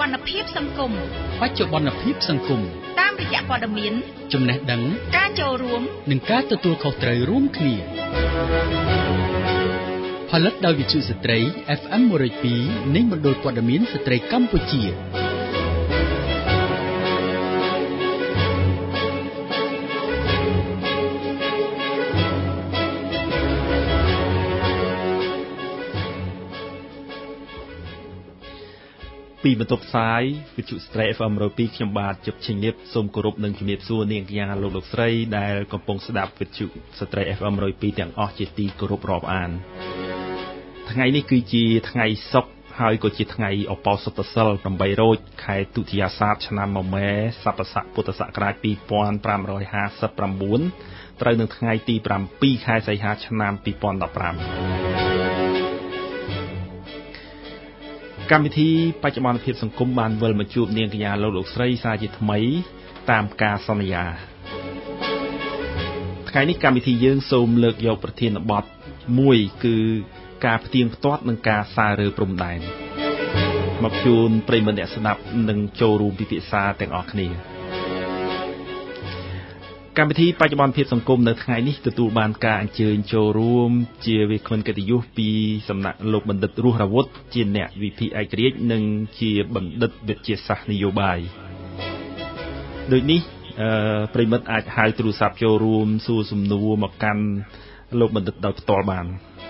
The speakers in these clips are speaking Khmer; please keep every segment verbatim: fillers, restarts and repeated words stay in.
បណ្ណភាពសង្គមបច្ចុប្បន្នភាពសង្គមតាមរយៈព័ត៌មានចំណេះដឹងការចូលរួមនិងការទទួលខុសត្រូវរួមគ្នាផលិតដោយវិទ្យុស្ត្រី เอฟ เอ็ม one oh two នៃមណ្ឌលព័ត៌មានស្ត្រីកម្ពុជាពីបន្ទប់ផ្សាយវិទ្យុស្ត្រី เอฟ เอ็ม one oh two ខ្ញុំបាទជិបឈិញលៀបសូមគោរពនិងជំរាបសួរនាងកញ្ញាលោកលោកស្រីដែលកំពុងស្ដាប់វិទ្យុស្ត្រី เอฟ เอ็ม one oh two ទាំងអស់ជាទីគោរពរាប់អានថ្ងៃនេះគឺជាថ្ងៃសុក្រហើយក៏ជាថ្ងៃឧបោសថសីលeightរោចខែទុតិយាសាទឆ្នាំមមែសប្បុរស័កពុទ្ធសករាជtwo thousand five hundred fifty-nineត្រូវនឹងថ្ងៃទីsevenខែសីហាឆ្នាំtwo thousand fifteenកម្មវិធីបច្ចុប្បន្នភាពសង្គមបានវិលមកជួបនាងកញ្ញាលោកលោកស្រីសារជាថ្មីតាមការសន្យាថ្ងៃនេះកម្មវិធីយើងសូមលើកយកប្រធានបទមួយគឺការផ្ទៀងផ្ទាត់និងការសាររើព្រំដែនមកជូនប្រិយមិត្តអ្នកស្ដាប់និងចូលរួមពិភាក្សាទាំងអស់គ្នាកម្មវិធីបច្ចុប្បន្នភាពសង្គមនៅថ្ងៃនេះទទួលបានការអញ្ជើញចូលរួមជាវាគ្មិនកិត្តិយសពីសំណាក់លោកបណ្ឌិតរស់រាវុធជាអ្នកវិភាគឯករាជ្យនិងជាបណ្ឌិតវិទ្យាសាស្ត្រនយោបាយដូចនេះអឺប្រិមិត្តអាចហៅទូរស័ព្ទចូលរួមសួរសំណួរមកកាន់លោកបណ្ឌិតដោយផ្ទាល់បាន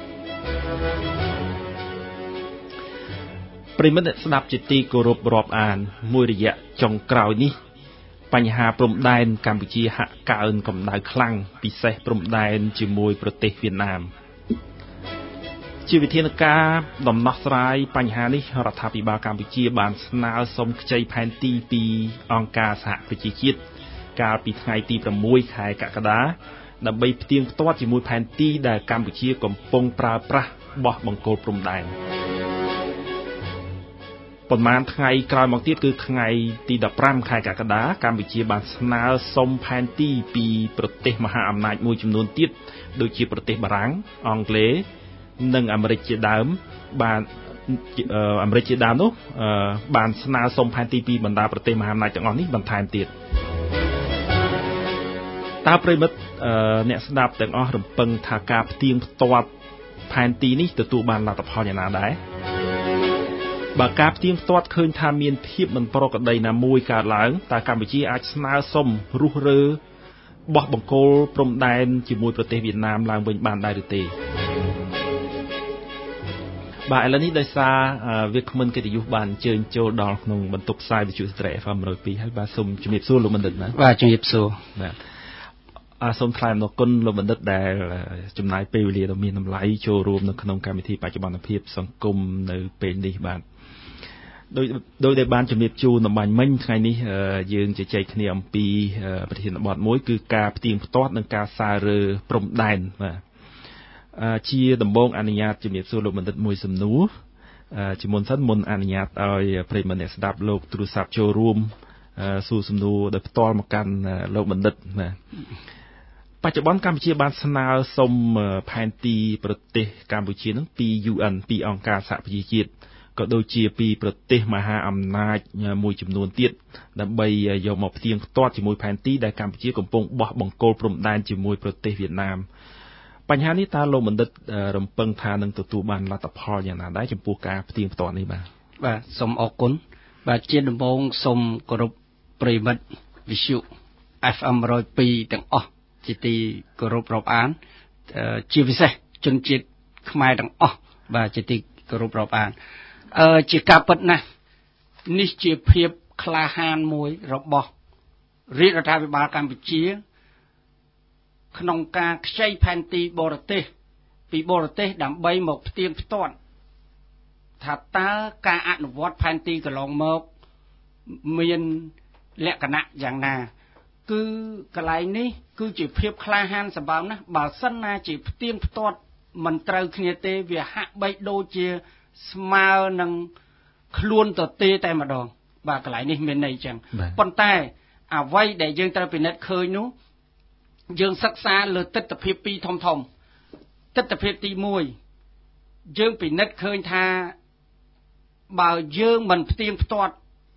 ប្រិមិត្តស្ដាប់ជាទីគោរពរាប់អានមួយរយៈចុងក្រោយនេះបញ្ហាព្រំដែនកម្ពុជាហាក់កើនកម្ដៅខ្លាំងពិសេសព្រំដែនជាមួយប្រទេសវៀតណាមជាវិធានការដំណោះស្រាយបញ្ហានេះរដ្ឋាភិបាលកម្ពុជាបានស្នើសុំខ្ចីផែនទីពីអង្គការសហប្រជាជាតិកាលពីថ្ងៃទីsixខែកក្កដាដើម្បីផ្ទៀងផ្ទាត់ជាមួយផែនទីដែលកម្ពុជាកំពុងប្រើប្រាស់បោះបង្គោលព្រំដែនប៉ុន្មានថ្ងៃក្រោយមកទៀតគឺថ្ងៃទីfifteenខែកក្កដាកម្ពុជាបានស្នើសុំផែនទីពីប្រទេសមហាអំណាចមួយចំនួនទៀតដូចជាប្រទេសបារាំងអង់គ្លេសនិងអាមេរិកជាដើមបានអាមេរិកជាដើមនោះបានស្នើសុំផែនទីពីបណ្ដាប្រទេសមហាអំណាចទាំងអស់នេះបន្ថែមទៀតតើប្រិមិត្តអ្នកស្ដាប់ទាំងអស់រំពឹងថាការផ្ទៀងផ្ទាត់ផែនទីនេះទទួលបានលទ្ធផលយ៉ាងណាដែរបើការផ្ទៀងផ្ទាត់ឃើញថាមានភាពមិនប្រក្រតីណាមួយកើតឡើងតើកម្ពុជាអាចស្នើសុំរុះរើបោះបង្គោលព្រំដែនជាមួយប្រទេសវៀតណាមឡើងវិញបានដែរឬទេបាទឥឡូវនេះដោយសារវាគ្មិនកិត្តិយសបានអញ្ជើញចូលដល់ក្នុងបន្ទប់ផ្សាយវិទ្យុស្ត្រី เอฟ เอ็ม one oh two ហើយបាទសូមជំរាបសួរលោកបណ្ឌិតណាបាទជំរាបសួរបាទអសូមថ្លែងអំណរគុណលោកបណ្ឌិតដែលចំណាយពេលវេលាដ៏មានតម្លៃចូលរួមនៅក្នុងកម្មវិធីបច្ចុប្បន្នភាពសង្គមនៅពេលនេះបាទដោយដោយដែលបានជំរាបជូនអំបញ្ញមិញថ្ងៃនេះយើងជជែកគ្នាអំពីប្រធានបទមួយគឺការផ្ទៀងផ្ទាត់និងការសាររើព្រំដែនបាទជាដំបូងអនុញ្ញាតជំរាបសួរលោកបណ្ឌិតមួយសំណួរជាមុនសិនមុនអនុញ្ញាតឲ្យប្រិយមិត្តអ្នកស្ដាប់លោកទូរស័ព្ទចូលរួមសួរសំណួរដោយផ្ទាល់មកកាន់លោកបណ្ឌិតបាទបច្ចុប្បន្នកម្ពុជាបានស្នើសុំផែនទីប្រទេសកម្ពុជានឹងពី U N ពីអង្គការសហប្រជាជាតិក៏ដូចជាពីប្រទេសមហាអំណាចមួយចំនួនទៀតដើម្បីយកមកផ្ទៀងផ្ទាត់ជាមួយផែនទីដែលកម្ពុជាកំពុងបោះបង្គោលព្រំដែនជាមួយប្រទេសវៀតណាមបញ្ហានេះតើលោកបណ្ឌិតរំពឹងថានឹងទទួលបានលទ្ធផលយ៉ាងណាដែរចំពោះការផ្ទៀងផ្ទាត់នេះបាទបាទសូមអរគុណបាទជាដំបូងសូមគោរពប្រិយមិត្តវិទ្យុ เอฟ เอ็ม one oh two ទាំងអស់ជាទីគោរពរាប់អានជាពិសេសជនជាតិខ្មែរទាំងអស់បាទជាទីគោរពរាប់អានអឺជាការពិតណាស់នេះជាភាពក្លាហានមួយរបស់រាជរដ្ឋាភិបាលកម្ពុជាក្នុងការខ្ចីផែនទីបរទេសពីបរទេសដើម្បីមកផ្ទៀងផ្ទាត់ថាតើការអនុវត្តផែនទីកន្លងមកមានលក្ខណៈយ៉ាងណាគឺកន្លែងនេះគឺជាភាពក្លាហានសម្បើមណាស់បើសិនណាជាផ្ទៀងផ្ទាត់មិនត្រូវគ្នាទេវាហាក់បីដូចជាស្មើនឹងខ្លួនទៅទេតែម្ដងបាទកន្លែងនេះមានន័យចឹងប៉ុន្តែអ្វីដែលយើងត្រូវពិនិត្យឃើញនោះយើងសិក្សាលើទិដ្ឋភាពពីរធំធំទិដ្ឋភាពទីoneយើងពិនិត្យឃើញថាបើយើងមិនផ្ទៀងផ្ទាត់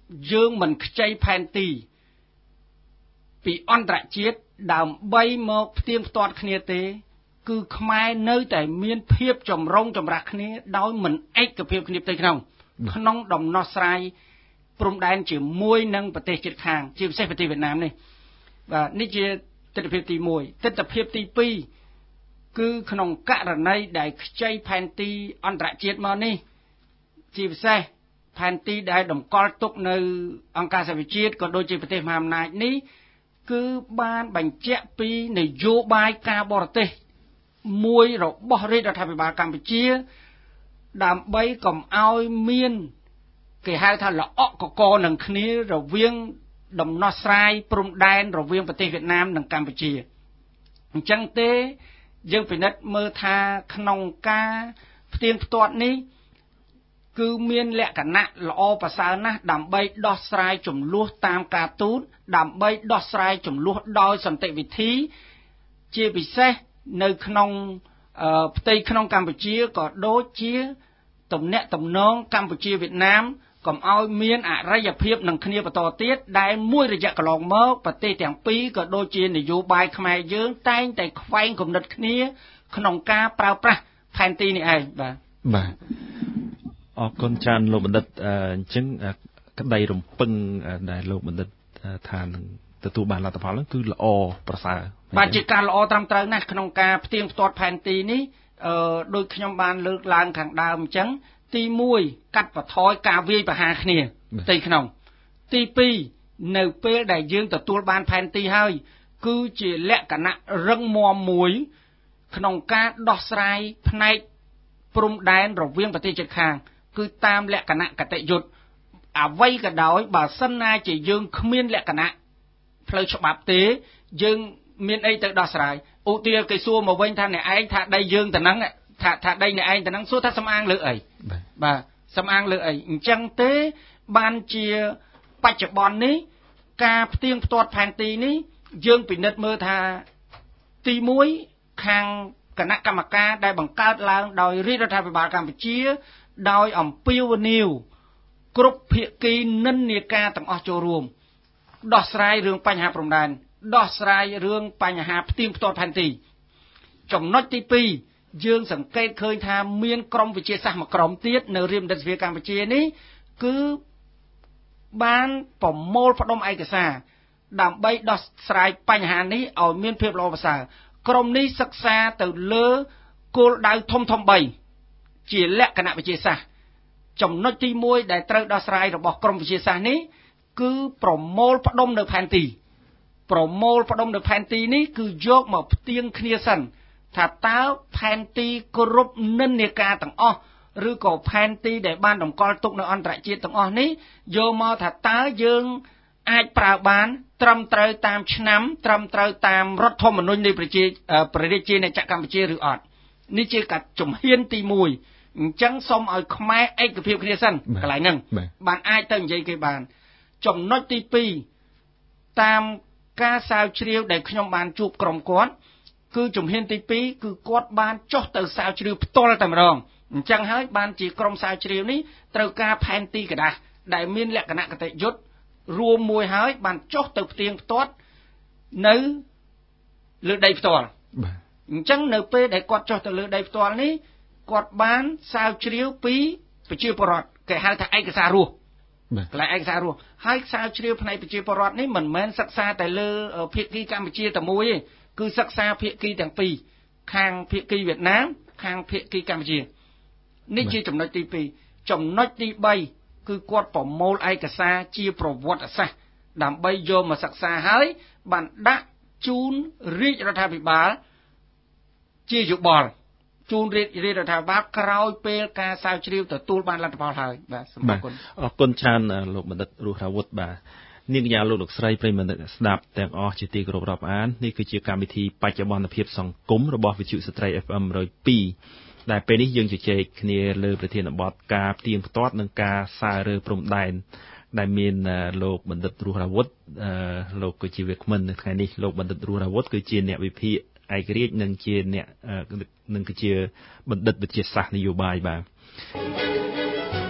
យើងមិនខ្ចីផែនទីពីអន្តរជាតិដើម្បីមកផ្ទៀងផ្ទាត់គ្នាទេគឺខ្មែរនៅតែមានភាពចម្រុងចម្រាស់គ្នាដោយមិនឯកភាពគ្នាផ្ទៃក្នុងក្នុងដំណោះស្រាយព្រំដែនជាមួយនឹងប្រទេសជិតខាងជាពិសេសប្រទេសវៀតណាមនេះបាទនេះជាទស្សនវិជ្ជាទីមួយទស្សនវិជ្ជាទីពីរគឺក្នុងករណីដែលខ្ចីផែនទីអន្តរជាតិមកនេះជាពិសេសផែនទីដែលតម្កល់ទុកនៅអង្គការសហប្រជាជាតិក៏ដូចជាប្រទេសមហាអំណាចនេះគឺបានបញ្ជាក់ពីនយោបាយការបរទេសមួយរបស់រាជរដ្ឋាភិបាលកម្ពុជាដើម្បីកុំឲ្យមានគេហៅថាល្អក់កកនឹងគ្នារវាងដំណោះស្រាយព្រំដែនរវាងប្រទេសវៀតណាមនិងកម្ពុជាអញ្ចឹងទេយើងពិនិត្យមើលថាក្នុងការផ្ទៀងផ្ទាត់នេះគឺមានលក្ខណៈល្អប្រសើរណាស់ដើម្បីដោះស្រាយចំនួនតាមការទូតដើម្បីដោះស្រាយចំនួនដោយសន្តិវិធីជាពិសេសនៅក្នុងផ្ទៃក្នុងកម្ពុជាក៏ដូចជាទំនាក់ទំនងកម្ពុជាវៀតណាមកុំឲ្យមានអរិយភាពនឹងគ្នាបន្តទៀតដែលមួយរយៈកន្លងមកប្រទេសទាំងពីរក៏ដូចជានយោបាយខ្មែរយើងតែងតែខ្វែងគំនិតគ្នាក្នុងការប្រើប្រាស់ផែនទីនេះឯងបាទបាទអរគុណច្រើនលោកបណ្ឌិតអញ្ចឹងក្តីរំពឹងដែលលោកបណ្ឌិតថានឹងទទួលបានលទ្ធផលនោះគឺល្អប្រសើរបាទជាការល្អត្រឹមត្រូវណាស់ក្នុងការផ្ទៀងផ្ទាត់ផែនទីនេះអឺដោយខ្ញុំបានលើកឡើងខាងដើមអញ្ចឹងទីមួយកាត់បន្ថយការវាយប្រហារគ្នាផ្ទៃក្នុងទីពីរនៅពេលដែលយើងទទួលបានផែនទីហើយគឺជាលក្ខណៈរឹងមាំមួយក្នុងការដោះស្រាយផ្នែកព្រំដែនរវាងប្រទេសជិតខាងគឺតាមលក្ខណៈកតញ្ញុអ្វីក៏ដោយបើសិនណាជាយើងគ្មានលក្ខណៈផ្លូវច្បាប់ទេយើងមានអីទៅដោះស្រាយឧទាហរណ៍គេសួរមកវិញថាអ្នកឯងថាដីយើងទៅហ្នឹងថាថាដីអ្នកឯងទៅហ្នឹងសួរថាសំអាងលើអីបាទសំអាងលើអីអញ្ចឹងទេបានជាបច្ចុប្បន្ននេះការផ្ទៀងផ្ទាត់ផែនទីនេះយើងពិនិត្យមើលថាទីមួយខាងគណៈកម្មការដែលបង្កើតឡើងដោយរាជរដ្ឋាភិបាលកម្ពុជាដោយអំពាវនាវគ្រប់ភាគីនិន្នាការទាំងអស់ចូលរួមដោះស្រាយរឿងបញ្ហាព្រំដែនដោះស្រាយរឿងបញ្ហាផ្ទៀងផ្ទាត់ផែនទីចំណុចទីពីរយើងសង្កេតឃើញថាមានក្រមវិទ្យាសាស្ត្រមួយក្រុមទៀតនៅរាជបណ្ឌិតសភាកម្ពុជានេះគឺបានប្រមូលផ្ដុំឯកសារដើម្បីដោះស្រាយបញ្ហានេះឲ្យមានភាពល្អប្រសើរក្រុមនេះសិក្សាទៅលើគោលដៅធំធំបីជាលក្ខណៈវិទ្យាសាស្ត្រចំណុចទីមួយដែលត្រូវដោះស្រាយរបស់ក្រុមវិទ្យាសាស្ត្រនេះគឺប្រមូលផ្ដុំនៅផែនទីប្រមូលផ្ដុំនៅផែនទីនេះគឺយកមកផ្ទៀងគ្នាសិនថាតើផែនទីគ្រប់និន្នាការទាំងអស់ឬក៏ផែនទីដែលបានតម្កល់ទុកនៅអន្តរជាតិទាំងអស់នេះយកមកថាតើយើងអាចប្រើបានត្រឹមត្រូវតាមឆ្នាំត្រឹមត្រូវតាមរដ្ឋធម្មនុញ្ញនៃប្រជាប្រជារាជាណាចក្រកម្ពុជាឬអត់នេះជាកាត់ជំហានទីមួយអញ្ចឹងសូមឲ្យខ្មែរឯកភាពគ្នាសិនកន្លែងហ្នឹងបានអាចទៅនិយាយគេបានចំណុចទីពីរតាមការស្រាវជ្រាវដែលខ្ញុំបានជួបក្រុមគាត់គឺជំហានទីពីរគឺគាត់បានចុះទៅស្រាវជ្រាវផ្ទាល់តែម្ដងអញ្ចឹងហើយបានជាក្រុមស្រាវជ្រាវនេះត្រូវការផែនទីกระดาษដែលមានលក្ខណៈកតញ្ញុរួមមួយហើយបានចុះទៅផ្ទៀងផ្ទាត់នៅលើដីផ្ទាល់អញ្ចឹងនៅពេលដែលគាត់ចុះទៅលើដីផ្ទាល់នេះគាត់បានស្រាវជ្រាវពីប្រជាពលរដ្ឋគេហៅថាឯកសាររស់កន្លែងឯកសាររស់ហើយស្រាវជ្រាវផ្នែកប្រជាពលរដ្ឋនេះមិនមែនសិក្សាតែលើភាគីកម្ពុជាតែមួយទេគឺសិក្សាភាគីទាំងពីរខាងភាគីវៀតណាមខាងភាគីកម្ពុជានេះជាចំណុចទីពីរចំណុចទីបីគឺគាត់ប្រមូលឯកសារជាប្រវត្តិសាស្ត្រដើម្បីយកមកសិក្សាហើយបានដាក់ជូនរាជរដ្ឋាភិបាលជាយោបល់ជូនរាជរដ្ឋាភិបាលក្រោយពេលការស្រាវជ្រាវទទួលបានលទ្ធផលហើយបាទសូមអរគុណអរគុណច្រើនលោកបណ្ឌិតរស់រាវុធបាទនាងកញ្ញាលោកលោកស្រីប្រិយមិត្តស្ដាប់ទាំងអស់ជាទីគោរពរាប់អាននេះគឺជាកម្មវិធីបច្ចុប្បន្នភាពសង្គមរបស់វិទ្យុស្ត្រី เอฟ เอ็ม one oh twoដែលពេលនេះយើងជជែកគ្នាលើប្រធានបទការផ្ទៀងផ្ទាត់និងការសាររើព្រំដែនដែលមានលោកបណ្ឌិតរស់រាវុធលោកគឺជាវាគ្មិននៅថ្ងៃនេះលោកបណ្ឌិតរស់រាវុធគឺជាអ្នកវិភាគឯករាជ្យនិងជាអ្នកនិងគឺជាបណ្ឌិតវិទ្យាសាស្ត្រនយោបាយបាទ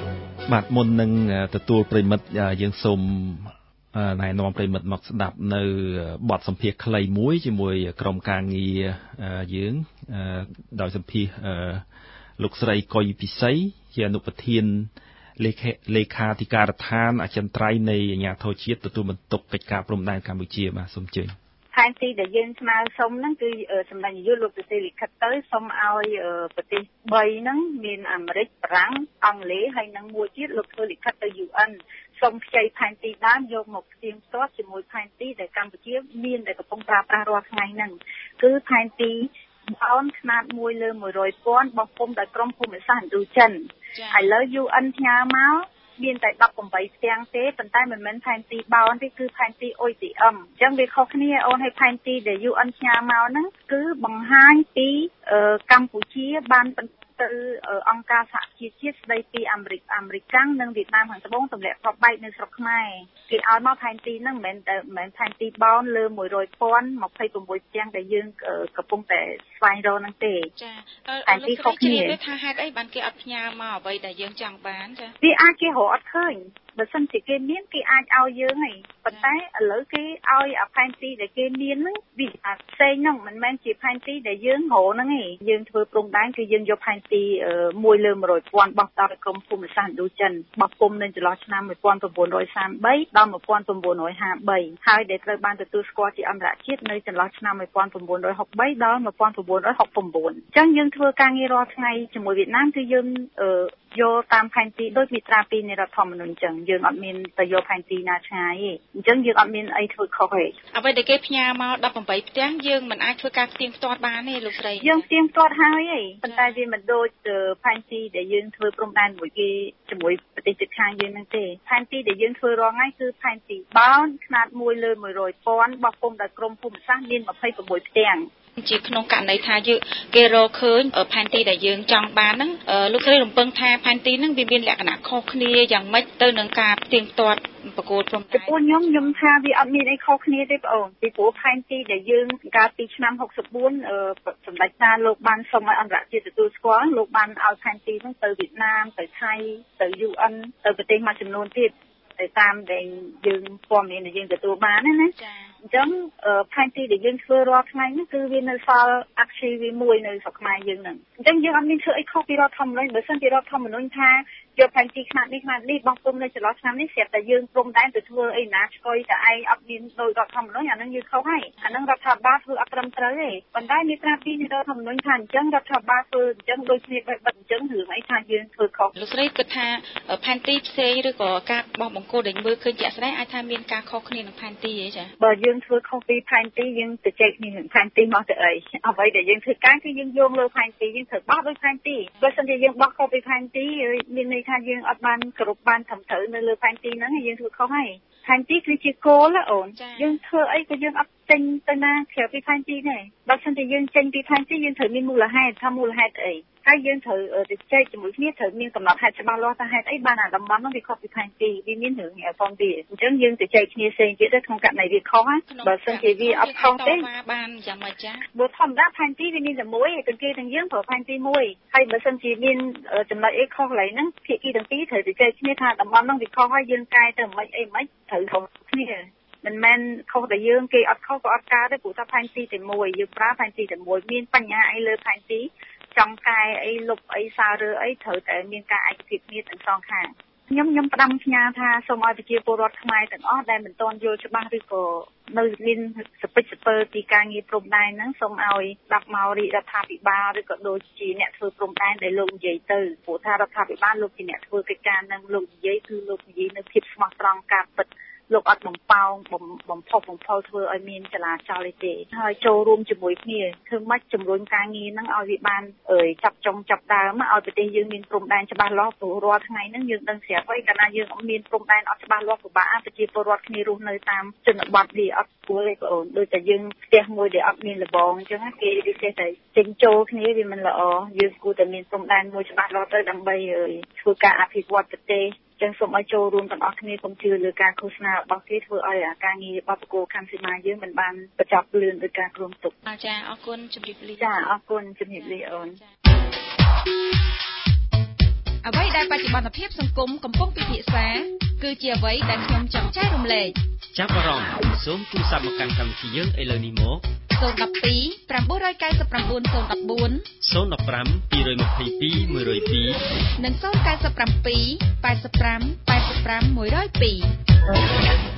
បាទមុននឹងទទួលប្រិមិត្តយើងសូមណែនាំប្រិមិត្តមកស្ដាប់នៅបទសម្ភាសន៍ខ្លីមួយជាមួយក្រុមការងារយើងដោយសម្ភាសន៍លោកស្រីកុយពិសីជាអនុប្រធានលេខាធិការដ្ឋានអចិន្ត្រៃយ៍នៃអាជ្ញាធរជាតិទទួលបន្ទុកកិច្ចការព្រំដែនកម្ពុជាបាទសូមជើញផែនទីដែលយើងស្នើសុំហ្នឹងគឺសម្ដេចនាយកលោកសេរីលិខិតទៅសុំឲ្យប្រទេសបីហ្នឹងមានអាមេរិកបារាំងអង់គ្លេសហើយនឹងមួយទៀតលោកធ្វើលិខិតទៅ យូ អិន សុំខ្ចីផែនទីដើមយកមកផ្ទៀងផ្ទាត់ជាមួយផែនទីដែលកម្ពុជាមានដែលកំពុងប្រើប្រាស់រាល់ថ្ងៃហ្នឹងគឺផែនទីបោនຂະຫນາດមួយលើមួយរយពាន់បោះពុំដោយក្រមភូមិសាស្ត្រឥណ្ឌូចិនឥឡូវ យូ អិន ផ្ញើមកមានតែដប់ប្រាំបីផ្ទាំងទេប៉ុន្តែមិនមែនផែនទីបោនទេគឺផែនទី អូ ទី អឹម អញ្ចឹងវាខុសគ្នាអូនឲ្យផែនទីដែល យូ អិន ផ្ញើមកហ្នឹងគឺបង្ហាញពីកម្ពុជាបានទៅអង្គការសហជីវជាតិស្ដីពីអាមេរិកអាមេរិកកាំងនិងវៀតណាមខាងត្បូងទម្លាក់គ្រាប់បែកនៅស្រុកខ្មែរគេឲ្យមកផែនទីហ្នឹងមិនមែនតែមិនមែនផែនទីបោនលើមួយរយពាន់ម្ភៃប្រាំមួយផ្ទាំងដែលយើងកំពុងតែស្វែងរកហ្នឹងទេចាផែនទីខុសគ្នាថាហេតុអីបានគេអត់ផ្ញើមកអ្វីដែលយើងចង់បានចាវាអាចគេរកអត់ឃើញបើសិនជាគេមានគេអាចឲ្យយើងហីប៉ុន្តែឥឡូវគេឲ្យអាផែនទីដែលគេមានហ្នឹងវាផ្សេងហ្នឹងមិនមែនជាផែនទីដែលយើងរកហ្នឹងទេយើងធ្វើព្រំដែនគឺយើងយកផែនទីមួយលើមួយរយពាន់បោះដោយក្រមភូមិសាស្ត្រឥណ្ឌូចិនបោះពុំនៅចន្លោះឆ្នាំmột nghìn chín trăm ba mươi baដល់một nghìn chín trămห้าสิบสามហើយដែលត្រូវបានទទួលស្គាល់ជាអន្តរជាតិនៅចន្លោះឆ្នាំmột nghìn chín trăm sáu mươi baដល់một nghìn chín trăm sáu mươi chínអញ្ចឹងយើងធ្វើការងាររាល់ថ្ងៃជាមួយវៀតណាមគឺយើងយកតាមផែនទីដូចមាត្រាពីរនៃរដ្ឋធម្មនុញ្ញអញ្ចឹងយើងអត់មានទៅយកផែនទីណាឆ្ងាយទេអញ្ចឹងយើងអត់មានអីធ្វើខុសទេអ្វីដែលគេផ្ញើមកដប់ប្រាំបីផ្ទាំងយើងមិនអាចធ្វើការផ្ទៀងផ្ទាត់បានទេលោកស្រីយើងផ្ទៀងផ្ទាត់ហើយទេប៉ុន្តែវាមិនដូចផែនទីដែលយើងធ្វើព្រំដែនមួយគេជាមួយប្រទេសជិតខាងយើងហ្នឹងទេផែនទីដែលយើងធ្វើរាល់ថ្ងៃគឺផែនទីបោនຂະຫນាតមួយលើមួយរយពាន់បោះពុំដោយក្រមភូមិសាស្ត្រមានម្ភៃប្រាំមួយផ្ទាំងជាក្នុងករណីថាយើងគេរកឃើញផែនទីដែលយើងចង់បានហ្នឹងលោកស្រីរំពឹងថាផែនទីហ្នឹងវាមានលក្ខណៈខុសគ្នាយ៉ាងម៉េចទៅនឹងការផ្ទៀងផ្ទាត់ប្រកួតព្រំដែនពួកខ្ញុំខ្ញុំថាវាអត់មានអីខុសគ្នាទេបងអូនពីព្រោះផែនទីដែលយើងកាលពីឆ្នាំหกสิบสี่សម្ដេចតាលោកបានសុំឲ្យអន្តរជាតិទទួលស្គាល់លោកបានឲ្យផែនទីហ្នឹងទៅវៀតណាមទៅថៃទៅ យូ អិន ទៅប្រទេសមួយចំនួនទៀតទៅតាមដែលយើងព័ត៌មានដែលយើងទទួលបានណាណាអញ្ចឹងផែនទីដែលយើងធ្វើរាល់ថ្ងៃនេះគឺវានៅសល់អាក់ស៊ីវាមួយនៅស្រុកខ្មែរយើងហ្នឹងអញ្ចឹងយើងអត់មានធ្វើអីខុសពីរដ្ឋធម្មនុញ្ញបើមិនជារដ្ឋធម្មនុញ្ញថាយកផែនទីខ្នាតនេះខ្នាតនេះបោះពុំនៅចន្លោះឆ្នាំនេះស្រាប់តែយើងព្រំដែនទៅធ្វើអីណាឆ្កុយតែឯងអត់មានដោយរដ្ឋធម្មនុញ្ញអាហ្នឹងយើងខុសហើយអាហ្នឹងរដ្ឋាភិបាលធ្វើអត់ត្រឹមត្រូវទេប៉ុន្តែមាត្រាពីរនៃរដ្ឋធម្មនុញ្ញថាអញ្ចឹងរដ្ឋាភិបាលធ្វើអញ្ចឹងដូចគ្នាបិទអញ្ចឹងរឿងអីថាយើងធ្វើខុសលោកស្រីគិតថាផែនទីផ្សេងឬក៏ការបោះបង្គោលដែលមើលឃើញជាក់ស្ដែងអាចថាមានការខុសគ្នានឹងផែនទីទេចាបើយើងធ្វើខុសពីផែនទីយើងទៅចែកគ្នានឹងផែនទីមកទៅអីអ្វីដែលយើងធ្វើការគឺយើងយកលើផែនទីយើងត្រូវបោះដោយផែនទីបើមិនជាយើងបោះខុសពីផែនទីមានន័យថាយើងអត់បានគ្រប់បានត្រឹមត្រូវនៅលើផែនទីហ្នឹងយើងធ្វើខុសហើយផែនទីគឺជាគោលណាអូនយើងធ្វើអីក៏យើងអត់ចេញទៅណាក្រៅពីផែនទីដែរបើមិនជាយើងចេញពីផែនទីយើងត្រូវមានមូលហេតុថាមូលហេតុអីហើយយើងត្រូវទៅចែកជាមួយគ្នាត្រូវមានកំណត់ហេតុច្បាស់លាស់ថាហេតុអីបានអាតំបន់នោះវាខុសពីផែនទីវាមានរឿងអីផងទៀតអញ្ចឹងយើងទៅចែកគ្នាផ្សេងទៀតទៅក្នុងករណីវាខុសបើមិនជាវាអត់ខុសទេបានយ៉ាងម៉េចចាបើធម្មតាផែនទីវាមានតែមួយទាំងគេទាំងយើងប្រើផែនទីមួយហើយបើមិនជាមានចំណុចអីខុសកន្លែងហ្នឹងភាគីទាំងពីរត្រូវទៅចែកគ្នាថាតំបន់នោះវាខុសហើយយើងកែទៅមិនអីមិនត្រូវខុសគ្នាមិនមែនខុសតែយើងគេអត់ខុសក៏អត់កើតទេព្រោះថាផែនទីតែមួយយើងប្រើផែនទីតែមួយមានបញ្ហាអីលើផែនទីចង់កែអីលុបអីសាររើអីត្រូវតែមានការឯកភាពគ្នាទាំងសងខាងខ្ញុំខ្ញុំផ្ដាំផ្ញើថាសូមឲ្យប្រជាពលរដ្ឋខ្មែរទាំងអស់ដែលមិនទាន់យល់ច្បាស់ឬក៏នៅមានសពេចសពើពីការងារព្រំដែនហ្នឹងសូមឲ្យដាក់មករាជរដ្ឋាភិបាលឬក៏ដូចជាអ្នកធ្វើព្រំដែនដែលលោកនិយាយទៅព្រោះថារដ្ឋាភិបាលលោកជាអ្នកធ្វើកិច្ចការហ្នឹងលោកនិយាយគឺលោកនិយាយនៅភាពស្មោះត្រង់ការពិតលោកអត់បំផោងបំផុសបំផុលធ្វើឲ្យមានចលាចលទេហើយចូលរួមជាមួយគ្នាធ្វើម៉េចជំរុញការងារហ្នឹងឲ្យវាបានចាប់ចុងចាប់ដើមឲ្យប្រទេសយើងមានព្រំដែនច្បាស់លាស់ព្រោះរាល់ថ្ងៃហ្នឹងយើងដឹងស្រាប់ហើយកាលណាយើងអត់មានព្រំដែនអត់ច្បាស់លាស់ពិបាកប្រជាពលរដ្ឋគ្នារស់នៅតាមជនបទវាអត់ស្រួលទេបងអូនដូចតែយើងផ្ទះមួយដែលអត់មានលបងអញ្ចឹងគេពិសេសតែចេញចូលគ្នាវាមិនល្អយើងគួរតែមានព្រំដែនមួយច្បាស់លាស់ទៅដើម្បីធ្វើការអភិវឌ្ឍប្រទេសចឹងសូមឲ្យចូលរួមទាំងអស់គ្នាកុំជឿលើការឃោសនារបស់គេធ្វើឲ្យការងាររបស់បកគោខណ្ឌសីមាយើងមិនបានបញ្ចប់លឿនដោយការគ្រោងទុកចាអរគុណជំរាបលាចាអរគុណជំរាបលាអូនអ្វីដែលបច្ចុប្បន្នភាពសង្គមកំពុងពិភាក្សាគឺជាអ្វីដែលខ្ញុំចង់ចែករំលែកចាប់អារម្មណ៍សូមទូរស័ព្ទមកកាន់កម្មវិធីយើងឥឡូវនេះមកศูนย์ หนึ่ง สอง 9 9 9 0 1 4 ศูนย์ หนึ่ง ห้า สอง สอง สอง สอง ยี่สิบสอง หนึ่ง ศูนย์ เก้า สองនិង ศูนย์ เก้า เจ็ด แปด แปด ห้า ห้า แปด ห้า หนึ่ง ศูนย์ สอง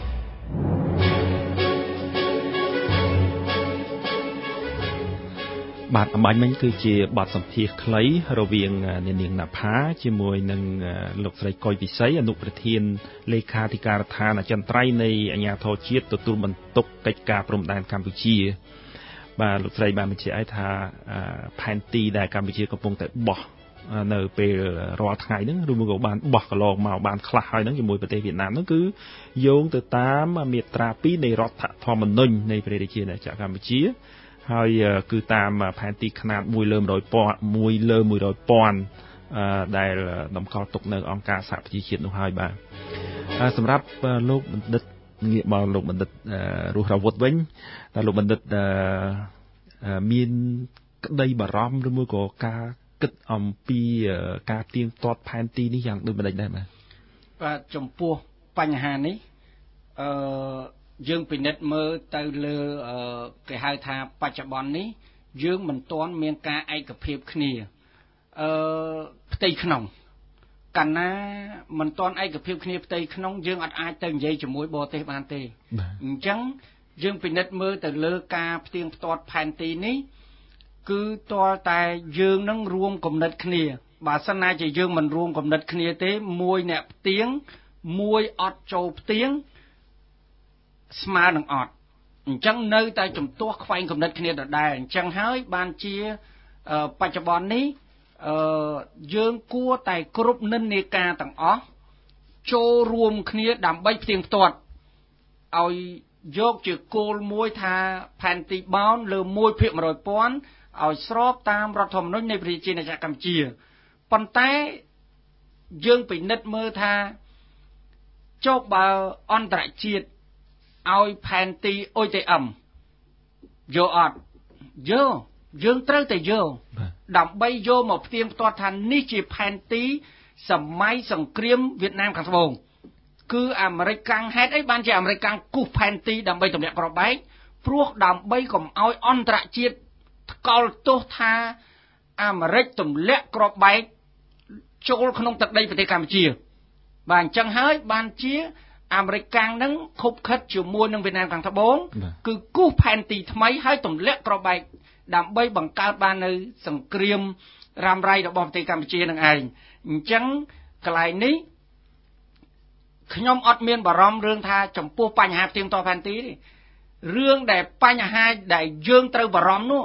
បាទអំបញ្ញមិញគឺជាបទសម្ភាសន៍ខ្លីរវាងនាងណផាជាមួយនឹងលោកស្រីកុយពិសីអនុប្រធានលេខាធិការដ្ឋានអចិន្ត្រៃយ៍នៃអាជ្ញាធរជាតិទទួលបន្ទុកកិច្ចការព្រំដែនកម្ពុជាបាទលោកស្រីបានបញ្ជាក់ឲ្យថាផែនទីដែលកម្ពុជាកំពុងតែបោះនៅពេលរាល់ថ្ងៃហ្នឹងឬមួយក៏បានបោះកន្លងមកបានខ្លះហើយហ្នឹងជាមួយប្រទេសវៀតណាមហ្នឹងគឺយោងទៅតាមមាត្រាពីរនៃរដ្ឋធម្មនុញ្ញនៃព្រះរាជាណាចក្រកម្ពុជាហើយគឺតាមផែនទីຂະຫນາດមួយលើមួយរយពាន់មួយលើមួយរយពាន់ដែលតម្កល់ទុកនៅអង្គការសហប្រជាជាតិនោះហើយបាទសម្រាប់លោកបណ្ឌិតងាកមកលោកបណ្ឌិតរស់រាវុធវិញតើលោកបណ្ឌិតមានក្តីបារម្ភឬមួយក៏ការគិតអំពីការទៀងទាត់ផែនទីនេះយ៉ាងដូចម្តេចដែរបាទបាទចំពោះបញ្ហានេះអឺយើងពិនិត្យមើលទៅលើគេហៅថាបច្ចុប្បន្ននេះយើងមិនទាន់មានការឯកភាពគ្នាអឺផ្ទៃក្នុងកាលណាមិនទាន់ឯកភាពគ្នាផ្ទៃក្នុងយើងអត់អាចទៅនិយាយជាមួយបរទេសបានទេអញ្ចឹងយើងពិនិត្យមើលទៅលើការផ្ទៀងផ្ទាត់ផែនទីនេះគឺទាល់តែយើងនឹងរួមគំនិតគ្នាបើសិនណាជាយើងមិនរួមគំនិតគ្នាទេមួយអ្នកផ្ទៀងមួយអត់ចូលផ្ទៀងស្មើនឹងអត់អញ្ចឹងនៅតែជំទាស់ខ្វែងគំនិតគ្នាដដែលអញ្ចឹងហើយបានជាបច្ចុប្បន្ននេះអឺយើងគួរតែគ្រប់និន្នាការទាំងអស់ចូលរួមគ្នាដើម្បីផ្ទៀងផ្ទាត់ឲ្យយកជាគោលមួយថាផែនទីបោនលើមួយភាគមួយរយពាន់ឲ្យស្របតាមរដ្ឋធម្មនុញ្ញនៃព្រះរាជាណាចក្រកម្ពុជាប៉ុន្តែយើងពិនិត្យមើលថាចុះបើអន្តរជាតិឲ្យផែនទីអ៊ុយ ទី អឹម យកអត់យកយើងត្រូវតែយកដើម្បីយកមកផ្ទៀងផ្ទាត់ថានេះជាផែនទីសម័យសង្គ្រាមវៀតណាមខាងត្បូងគឺអាមេរិកកាំងហេតុអីបានជាអាមេរិកកាំងគូសផែនទីដើម្បីទម្លាក់គ្រាប់បែកព្រោះដើម្បីកុំឲ្យអន្តរជាតិថ្កោលទោសថាអាមេរិកទម្លាក់គ្រាប់បែកចូលក្នុងទឹកដីប្រទេសកម្ពុជាបាទអញ្ចឹងហើយបានជាអាមេរិកកាំងនឹងខុបខិតជាមួយនឹងវៀតណាមខាងត្បូងគឺគូសផែនទីថ្មីហើយទម្លាក់គ្រាប់បែកដើម្បីបង្កើតបាននៅសង្គ្រាមរ៉ាំរ៉ៃរបស់ប្រទេសកម្ពុជានឹងឯងអញ្ចឹងកន្លែងនេះខ្ញុំអត់មានបារម្ភរឿងថាចំពោះបញ្ហាផ្ទៀងផ្ទាត់ផែនទីទេរឿងដែលបញ្ហាដែលយើងត្រូវបារម្ភនោះ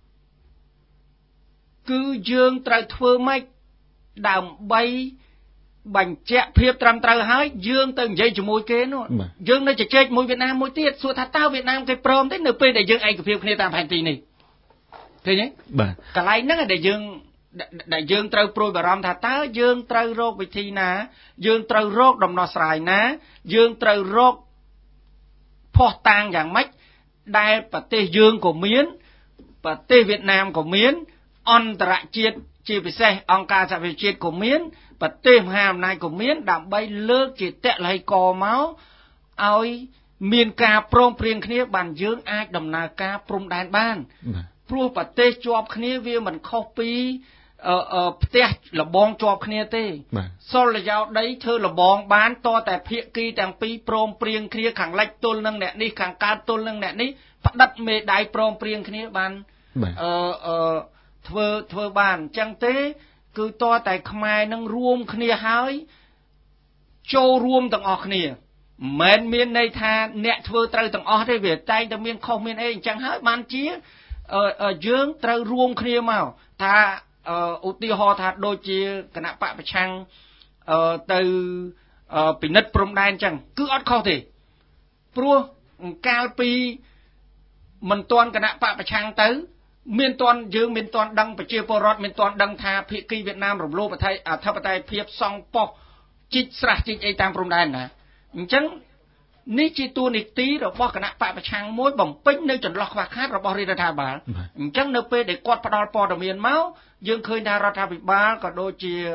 គឺយើងត្រូវធ្វើម៉េចដើម្បីបញ្ជាក់ភាពត្រឹមត្រូវហើយយើងទៅនិយាយជាមួយគេនោះយើងនៅជជែកមួយវៀតណាមមួយទៀតសួរថាតើវៀតណាមគេព្រមទេនៅពេលដែលយើងឯកភាពគ្នាតាមផែនទីនេះឃើញទេបាទកន្លែងហ្នឹងដែលយើងដែលយើងត្រូវព្រួយបារម្ភថាតើយើងត្រូវរកវិធីណាយើងត្រូវរកដំណោះស្រាយណាយើងត្រូវរកភ័ស្តុតាងយ៉ាងម៉េចដែលប្រទេសយើងក៏មានប្រទេសវៀតណាមក៏មានអន្តរជាតិជាពិសេសអង្គការសហប្រជាជាតិក៏មានប្រទេសមហាអំណាចក៏មានដើម្បីលើកជាតលហិកមកឲ្យមានការព្រមព្រៀងគ្នាបានយើងអាចដំណើរការព្រំដែនបានព្រោះប្រទេសជាប់គ្នាវាមិនខុសពីអឺផ្ទះលបងជាប់គ្នាទេសុលយោដីធ្វើលបងបានតតែភាគីទាំងពីរព្រមព្រៀងគ្នាខាងលិចទល់នឹងអ្នកនេះខាងកើតទល់នឹងអ្នកនេះផ្ដិតមេដៃព្រមព្រៀងគ្នាបានអឺអឺធ្វើធ្វើបានអញ្ចឹងទេគឺតតែខ្មែរនឹងរួមគ្នាហើយចូលរួមទាំងអស់គ្នាមិនមែនមានន័យថាអ្នកធ្វើត្រូវទាំងអស់ទេវាតែងតែមានខុសមានអីអញ្ចឹងហើយបានជាយើងត្រូវរួមគ្នាមកថាឧទាហរណ៍ថាដូចជាគណៈបកប្រឆាំងទៅពិនិត្យព្រំដែនអញ្ចឹងគឺអត់ខុសទេព្រោះកាលពីមិនទាន់គណៈបកប្រឆាំងទៅមានទាន់យើងមានទាន់ដឹងប្រជាពលរដ្ឋមានទាន់ដឹងថាភាគីវៀតណាមរំលោភអធិបតេយ្យភាពសង់ប៉ុស្តិ៍ជីកស្រះជីកអីតាមព្រំដែនណាអញ្ចឹងនេះជាតួនាទីរបស់គណៈបកប្រឆាំងមួយបំពេញនៅចន្លោះខ្វះខាតរបស់រដ្ឋាភិបាលអញ្ចឹងនៅពេលដែលគាត់ផ្ដល់ព័ត៌មានមកយើងឃើញថារដ្ឋាភិបាលក៏ដូចជា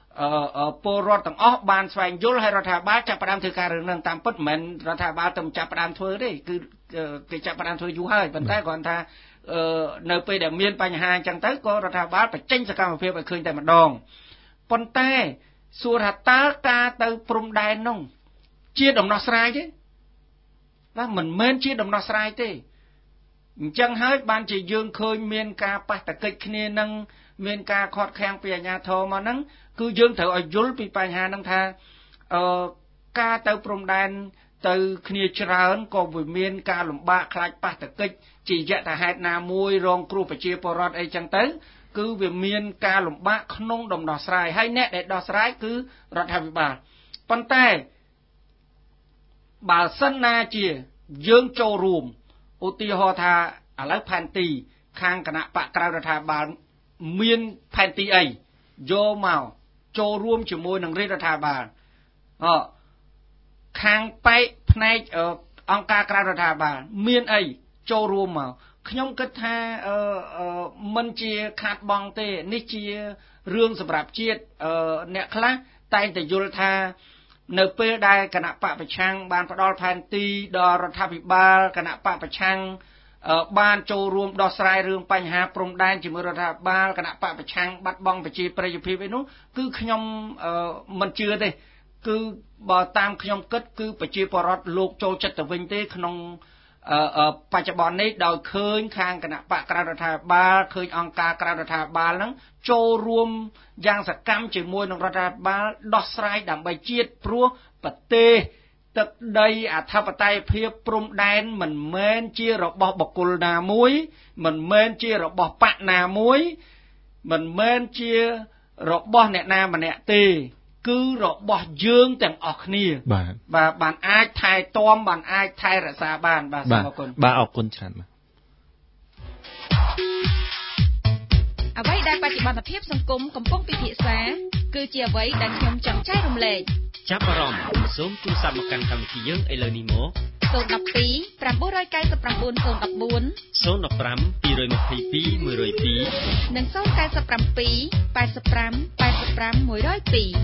អឺពលរដ្ឋទាំងអស់បានស្វែងយល់ហើយរដ្ឋាភិបាលចាប់ផ្ដើមធ្វើការរឿងហ្នឹងតាមពិតមិនមែនរដ្ឋាភិបាលតែចាប់ផ្ដើមធ្វើទេគឺគេចាប់ផ្ដើមធ្វើយូរហើយប៉ុន្តែគ្រាន់ថាអឺនៅពេលដែលមានបញ្ហាអញ្ចឹងទៅក៏រដ្ឋាភិបាលបញ្ចេញសកម្មភាពឲ្យឃើញតែម្ដងប៉ុន្តែសួរថាតើការទៅព្រំដែននោះជាដំណោះស្រាយទេបាទមិនមែនជាដំណោះស្រាយទេអញ្ចឹងហើយបានជាយើងឃើញមានការប៉ះទង្គិចគ្នានឹងមានការខាត់ខាំងពីអាជ្ញាធរមកហ្នឹងគឺយើងត្រូវឲ្យយល់ពីបញ្ហាហ្នឹងថាអឺការទៅព្រំដែនទៅគ្នាច្រើនក៏វាមានការលំបាកខ្លាចប៉ះទង្គិចជាយថាហេតុណាមួយរងគ្រោះប្រជាពលរដ្ឋអីចឹងទៅគឺវាមានការលំបាកក្នុងដំណោះស្រាយហើយអ្នកដែលដោះស្រាយគឺរដ្ឋាភិបាលប៉ុន្តែបើសិនណាជាយើងចូលរួមឧទាហរណ៍ថាឥឡូវផែនទីខាងគណៈបកក្រៅរដ្ឋាភិបាលមានផែនទីអីយកមកចូលរួមជាមួយនឹងរដ្ឋាភិបាលអខាងប៉ែកផ្នែកអង្គការក្រៅរដ្ឋាភិបាលមានអីចូលរួមមកខ្ញុំគិតថាអឺមិនជាខាតបង់ទេនេះជារឿងសម្រាប់ជាតិអ្នកខ្លះតែងតែយល់ថានៅពេលដែលគណៈបកប្រឆាំងបានផ្ដល់ផែនទីដល់រដ្ឋាភិបាលគណៈបកប្រឆាំងបានចូលរួមដោះស្រាយរឿងបញ្ហាព្រំដែនជាមួយរដ្ឋាភិបាលគណៈបកប្រឆាំងបាត់បង់ប្រជាប្រិយភាពឯនោះគឺខ្ញុំមិនជឿទេគឺបើតាមខ្ញុំគិតគឺប្រជាពលរដ្ឋលោកចូលចិត្តទៅវិញទេក្នុងបច្ចុប្បន្ននេះដោយឃើញខាងគណៈបកក្រៅរដ្ឋាភិបាលឃើញអង្គការក្រៅរដ្ឋាភិបាលហ្នឹងចូលរួមយ៉ាងសកម្មជាមួយនឹងរដ្ឋាភិបាលដោះស្រាយដើម្បីជាតិព្រោះប្រទេសទឹកដីអធិបតេយ្យភាពព្រំដែនមិនមែនជារបស់បុគ្គលណាមួយមិនមែនជារបស់បកណាមួយមិនមែនជារបស់អ្នកណាម្នាក់ទេគឺរបស់យើងទាំងអស់គ្នាបាទបាទបានអាចថែទាំបានអាចថែរក្សាបានបាទសូមអរគុណបាទអរគុណច្រើនបាទអ្វីដែលបច្ចុប្បន្នភាពសង្គមកំពុងពិភាក្សាគឺជាអ្វីដែលខ្ញុំចង់ចែករំលែកចាប់អារម្មណ៍សូមទូរស័ព្ទមកកាន់កម្មវិធីយើងឥឡូវនេះមកศูนย์ หนึ่ง สอง 9 9 9 0 1 4 ศูนย์ หนึ่ง ห้า ពីរ ยี่สิบสอง หนึ่ง สอง เจ็ด สอง หนึ่ง ศูนย์និង ศูนย์ เก้า เจ็ด แปด ห้า แปด ห้า แปด ห้า หนึ่ง ศูนย์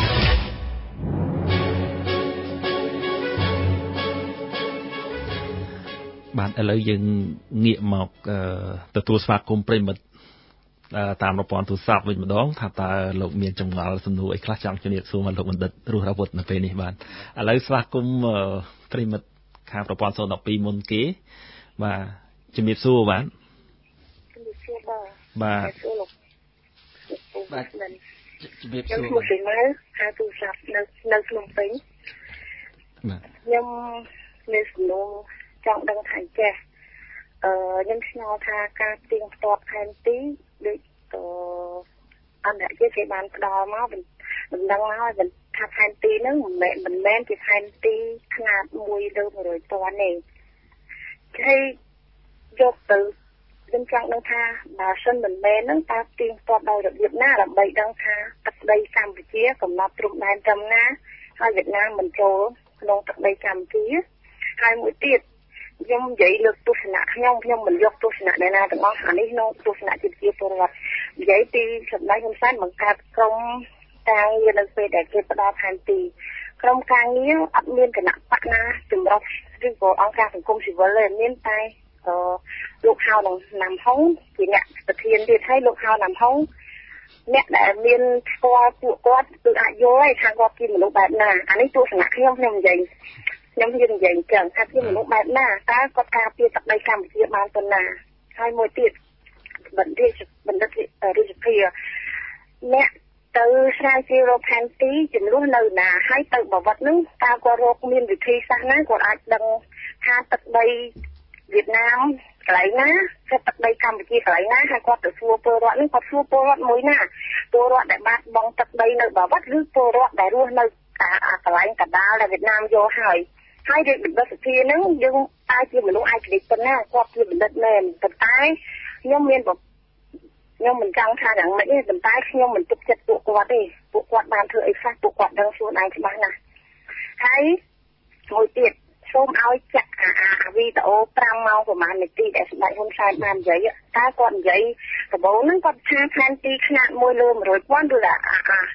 បាទឥឡូវយើងងាកមកទទួលស្វាគមន៍ប្រិមិត្តតាមប្រព័ន្ធទូរស័ព្ទវិញម្ដងថាតើលោកមានចម្ងល់សំណួរអីខ្លះចង់ជំរាបសួរមកលោកបណ្ឌិតរស់រាវុធនៅពេលនេះបាទឥឡូវស្វាគមន៍ប្រិមិត្តខាងប្រព័ន្ធศูนย์ หนึ่ง สอง មុនគេបាទជំរាបសួរបាទជំរាបសួរបាទបាទបាទជំរាបសួរខ្ញុំមកពីមកហៅទូរស័ព្ទនៅនៅក្នុងពេញបាទខ្ញុំមានសំណួរចង់ដឹងថាចេះអឺខ្ញុំឆ្ងល់ថាការទៀងទាត់ផែនទីដូចអន្តរជាតិគេបានផ្ដល់មកដំណឹងមកឲ្យថាផែនទីហ្នឹងមិនមែនមិនមែនជាផែនទីខ្នាតមួយលើមួយរយតនទេហើយយកទៅខ្ញុំចង់ដឹងថាបើសិនមិនមែនហ្នឹងតើទៀងទាត់ដោយរបៀបណាដើម្បីដឹងថាទឹកដីកម្ពុជាកំណត់ព្រំដែនត្រឹមណាហើយវៀតណាមមិនចូលក្នុងទឹកដីកម្ពុជាហើយមួយទៀតខ្ញុំនិយាយលើកទស្សនៈខ្ញុំខ្ញុំមិនយកទស្សនៈអ្នកណាទាំងអស់អានេះក្នុងទស្សនៈជាជាពលរដ្ឋនិយាយពីសម្ដេចហ៊ុនសែនបង្កើតក្រុមការងារនៅពេលដែលគេផ្ដល់ផែនទីក្រុមការងារអត់មានគណៈបកណាចម្រុះឬក៏អង្គការសង្គមស៊ីវិលទេមានតែអឺលោកហៅនឹងណាំហុងជាអ្នកប្រធានទៀតហើយលោកហៅណាំហុងអ្នកដែលមានស្គាល់ពួកគាត់គឺអាចយល់ហើយថាគាត់ជាមនុស្សបែបណាអានេះទស្សនៈខ្ញុំខ្ញុំនិយាយខ្ញុំនិយាយនិយាយអញ្ចឹងថាជាមនុស្សបែបណាតើគាត់ការពារទឹកដីកម្ពុជាបានប៉ុណ្ណាហើយមួយទៀតបណ្ឌិតបណ្ឌិតរាជភាអ្នកទៅស្រាវជ្រាវរកផែនទីចំនួននៅណាហើយទៅបវត្តនោះតើគាត់រកមានវិធីសាស្ត្រណាគាត់អាចដឹងថាទឹកដីវៀតណាមកន្លែងណាគឺទឹកដីកម្ពុជាកន្លែងណាហើយគាត់ទៅសួរពលរដ្ឋនេះគាត់សួរពលរដ្ឋមួយណាពលរដ្ឋដែលបាត់បង់ទឹកដីនៅបវត្តឬពលរដ្ឋដែលរស់នៅអាកន្លែងកណ្ដាលដែលវៀតណាមយកហើយហើយរាជបណ្ឌិតសភាហ្នឹងយើងអាចជាមនុស្សឯករាជ្យប៉ុណ្ណាគាត់ជាបណ្ឌិតមែនប៉ុន្តែខ្ញុំមានខ្ញុំមិនចង់ថាយ៉ាងម៉េចទេប៉ុន្តែខ្ញុំមិនទុកចិត្តពួកគាត់ទេពួកគាត់បានធ្វើអីខ្លះពួកគាត់ដឹងខ្លួនឯងច្បាស់ណាស់ហើយមួយទៀតសូមឲ្យចាក់អាវីដេអូប្រាំម៉ោងប្រហែលនាទីដែលសម្ដេចហ៊ុនសែនបាននិយាយតើគាត់និយាយដំបូងហ្នឹងគាត់ថាផែនទីខ្នាតមួយលើមួយពាន់ឬអា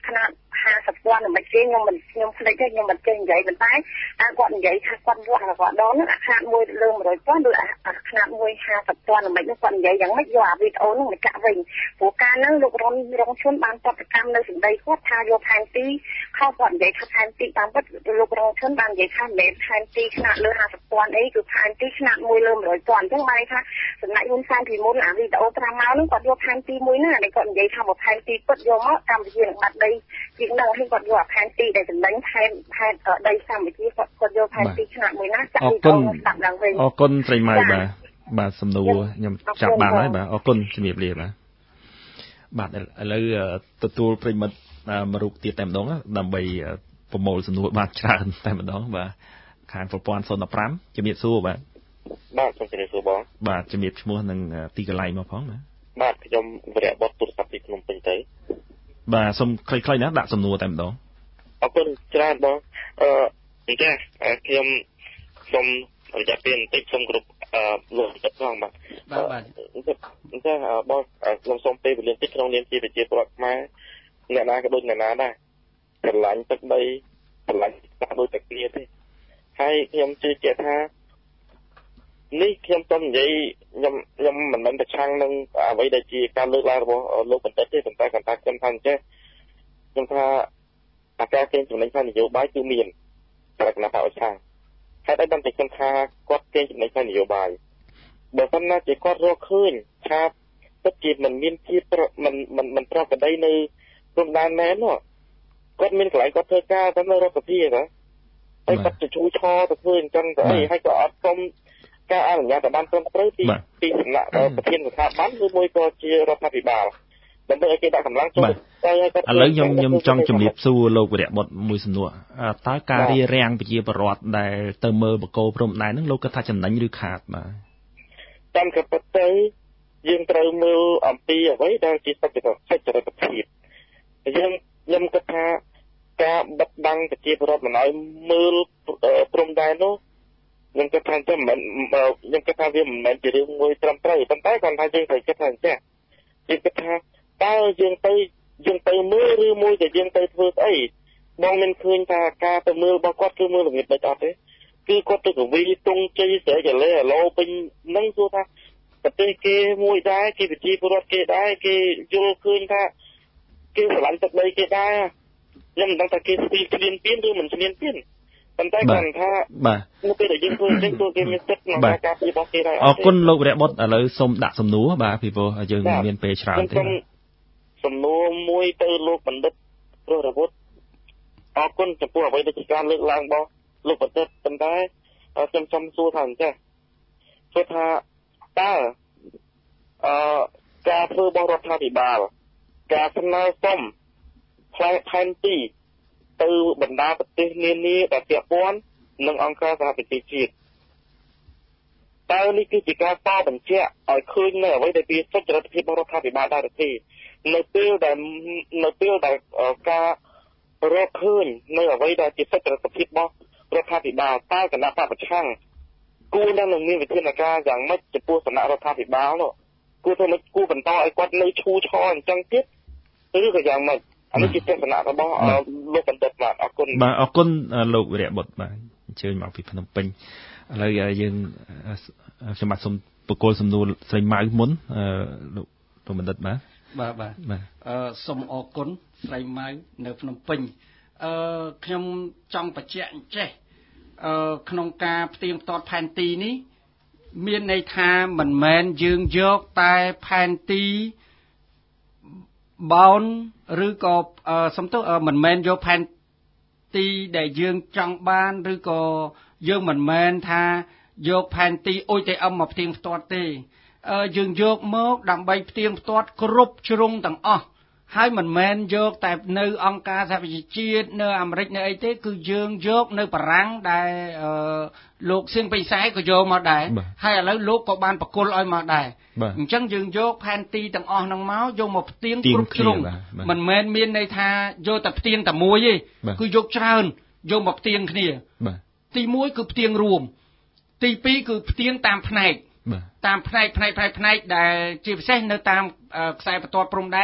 ខ្នាតห้าสิบពាន់មិនទេខ្ញុំមិនខ្ញុំភ្លេចទេខ្ញុំមិនចេះនិយាយប៉ុន្តែអាគាត់និយាយថាគាត់វាស់គាត់ដងហ្នឹងអាខ្នាតមួយលើmột trămពាន់ឬអាខ្នាតមួយห้าสิบពាន់មិនហ្នឹងគាត់និយាយយ៉ាងម៉េចយកអាវីដេអូហ្នឹងមកចាក់វិញព្រោះការហ្នឹងលោករងរងឈុនបានប្រតិកម្មនៅសម្ដីគាត់ថាយកផែនទីខុសគាត់និយាយថាផែនទីតាមពិតលោករងឈុនបាននិយាយថាមិនមែនផែនទីខ្នាតលើห้าสิบពាន់អីគឺផែនទីខ្នាតមួយលើmột trămពាន់អញ្ចឹងបានថាសម្ដេចហ៊ុនសែនពីមុនអាវីដេអូប្រាំម៉ោងហ្នឹងគាត់យកផែនទីមួយហ្នឹងអានេះគាត់និយាយថាមកផែនទីពិតយកមកកម្ពុជានឹងបាត់ដីជាងហ្នឹងហើយគាត់យកផែនទីដែលចំណេញផែនផែនដីកម្ពុជាគាត់គាត់យកផែនទីខ្នាតមួយណាចាក់វីដេអូស្ដាប់ឡើងវិញអរគុណស្រីម៉ៅបាទបាទសំណួរខ្ញុំចាប់បានហើយបាទអរគុណជំរាបលាបាទបាទឥឡូវទទួលប្រិមិត្តមករូបទៀតតែម្ដងដើម្បីប្រមូលសំណួរបាទច្រើនតែម្ដងបាទខាងប្រព័ន្ធศูนย์สิบห้าជំរាបសួរបាទបាទសូមជំរាបសួរបងបាទជំរាបឈ្មោះនិងទីកន្លែងមកផងបាទបាទខ្ញុំវរៈបុតទូរស័ព្ទពីភ្នំពេញទៅបាទសូមខ្លីៗណាដាក់សំណួរតែម្ដងអរគុណច្រើនបងអឺអញ្ចឹងខ្ញុំសូមរយៈពេលបន្តិចសូមគ្រប់អឺលោកចិត្តផងបាទបាទបាទអញ្ចឹងបងខ្ញុំសូមពេលវេលាបន្តិចក្នុងនាមជាប្រជាពលរដ្ឋខ្មែរអ្នកណាក៏ដូចអ្នកណាដែរស្រឡាញ់ទឹកដីស្រឡាញ់ទឹកដូចតែគ្នាទេហើយខ្ញុំជឿជាក់ថានេះខ្ញុំសូមនិយាយខ្ញុំខ្ញុំមិនមែនប្រឆាំងនឹងអ្វីដែលជាការលើកឡើងរបស់លោកបណ្ឌិតទេប៉ុន្តែគាត់ថាខ្ញុំថាអញ្ចឹងខ្ញុំថាអាការកេងចំណេញផ្នែកនយោបាយគឺមានតែគណៈបព្វឆាំងហើយតែដល់តែខ្ញុំថាគាត់កេងចំណេញផ្នែកនយោបាយបើមិនណាជាគាត់រកឃើញថាពិតជាមិនមានភាពមិនមិនមិនប្រក្រតីនៅព្រំដែនមែននោះគាត់មានកន្លែងគាត់ធ្វើការទៅនៅរដ្ឋាភិបាលណាហើយគាត់ទៅជួយឆោទៅធ្វើអញ្ចឹងទៅអីហើយក៏អត់សុំការអនុញ្ញាតបានត្រឹមត្រូវពីពីសំណាក់ប្រធានស្ថាប័នឬមួយក៏ជារដ្ឋាភិបាលដើម្បីឲ្យគេដាក់កម្លាំងចូលទៅឥឡូវខ្ញុំខ្ញុំចង់ជំរាបសួរលោកវរៈបុតមួយសំណួរតើការរារាំងប្រជាពលរដ្ឋដែលទៅមើលបកគោព្រំដែនហ្នឹងលោកគាត់ថាចំណេញឬខាតបាទតាមកាពិតទៅយើងត្រូវមើលអំពីអ្វីដែលជាសច្ចធម៌សច្ចរិតភាពយើងខ្ញុំគិតថាការបិទបាំងប្រជាពលរដ្ឋមិនឲ្យមើលព្រំដែននោះខ្ញុំគិតថាតែមិនខ្ញុំគិតថាវាមិនមែនជារឿងមួយត្រឹមត្រូវប៉ុន្តែគាត់ថាយើងត្រូវគិតថាអញ្ចឹងយើងគិតថាតើយើងទៅយើងទៅមើលឬមួយតែយើងទៅធ្វើស្អីបងមិនឃើញថាការទៅមើលរបស់គាត់គឺមើលល្ងាចមិនអត់ទេគឺគាត់ទៅកវីទងជ័យស្រែកលេឡូពេញនឹងសួរថាប្រទេសគេមួយដែរគេវិជាពលរដ្ឋគេដែរគេយល់ឃើញថាគេស្រឡាញ់ទឹកដីគេដែរខ្ញុំមិនដឹងថាគេស្ពីឈ្លានពានឬមិនឈ្លានពានប៉ុន្តែគាត់ថាបាទនៅពេលដែលយើងធ្វើអញ្ចឹងពួកគេមានចិត្តក្នុងការការពាររបស់គេដែរអរគុណលោកវរៈបុតឥឡូវសូមដាក់សំណួរបាទពីព្រោះយើងមានពេលច្រើនទេសំណួរមួយទៅលោកបណ្ឌិតព្រោះរវុធអរគុណចំពោះអ្វីដែលជាការលើកឡើងរបស់លោកបណ្ឌិតប៉ុន្តែខ្ញុំចង់សួរថាអញ្ចឹងសួរថាតើអឺការធ្វើរបស់រដ្ឋាភិបាលការស្នើសុំផ្លែផែនទីទៅបណ្ដាប្រទេសនានាដែលពាក់ព័ន្ធនឹងអង្គការសហប្រជាជាតិតើនេះគឺជាការតបញ្ជាក់ឲ្យឃើញនៅអ្វីដែលជាសុចរិតភាពរបស់រដ្ឋាភិបាលដែរទេនៅពេលដែលនៅពេលដែលការរកឃើញនៅអ្វីដែលជាសុចរិតភាពរបស់រដ្ឋាភិបាលតើគណៈបព្វឆាំងគួរនឹងមានវិធានការយ៉ាងម៉េចចំពោះសំណាក់រដ្ឋាភិបាលនោះគួរធ្វើម៉េចគួរបន្តឲ្យគាត់នៅឈូឆអញ្ចឹងទៀតឬក៏យ៉ាងម៉េចអានេះជាទស្សនៈរបស់លោកបណ្ឌិតបាទអរគុណបាទអរគុណលោកវរៈបុតបាទអញ្ជើញមកពីភ្នំពេញឥឡូវយើងខ្ញុំបាទសូមបកគោលសំណួរស្រីម៉ៅមុនលោកលោកបណ្ឌិតបាទបាទបាទអឺសូមអរគុណស្រីម៉ៅនៅភ្នំពេញអឺខ្ញុំចង់បញ្ជាក់អញ្ចេះអឺក្នុងការផ្ទៀងផ្ទាត់ផែនទីនេះមានន័យថាមិនមែនយើងយកតែផែនទីបោនឬក៏សំទោសមិនមែនយកផែនទីដែលយើងចង់បានឬក៏យើងមិនមែនថាយកផែនទីអ៊ុយទីអឹមមកផ្ទៀងផ្ទាត់ទេយើងយកមកដើម្បីផ្ទៀងផ្ទាត់គ្រប់ជ្រុងទាំងអស់ហើយមិនមែនយកតែនៅអង្គការសហប្រជាជាតិនៅអាមេរិកនៅអីទេគឺយើងយកនៅបារាំងដែលលោកសៀងពេញសែក៏យកមកដែរហើយឥឡូវលោកក៏បានបកគលឲ្យមកដែរអញ្ចឹងយើងយកផែនទីទាំងអស់ហ្នឹងមកយកមកផ្ទៀងគ្រប់ជ្រុងមិនមែនមានន័យថាយកតែផ្ទៀងតែមួយទេគឺយកច្រើនយកមកផ្ទៀងគ្នាទីមួយគឺផ្ទៀងរួមទីពីរគឺផ្ទៀងតាមផ្នែកតាមផ្នែកផ្នែកផ្នែកផ្នែកដែលជាពិសេសនៅតាមខ្សែបន្ទាត់ព្រំដែន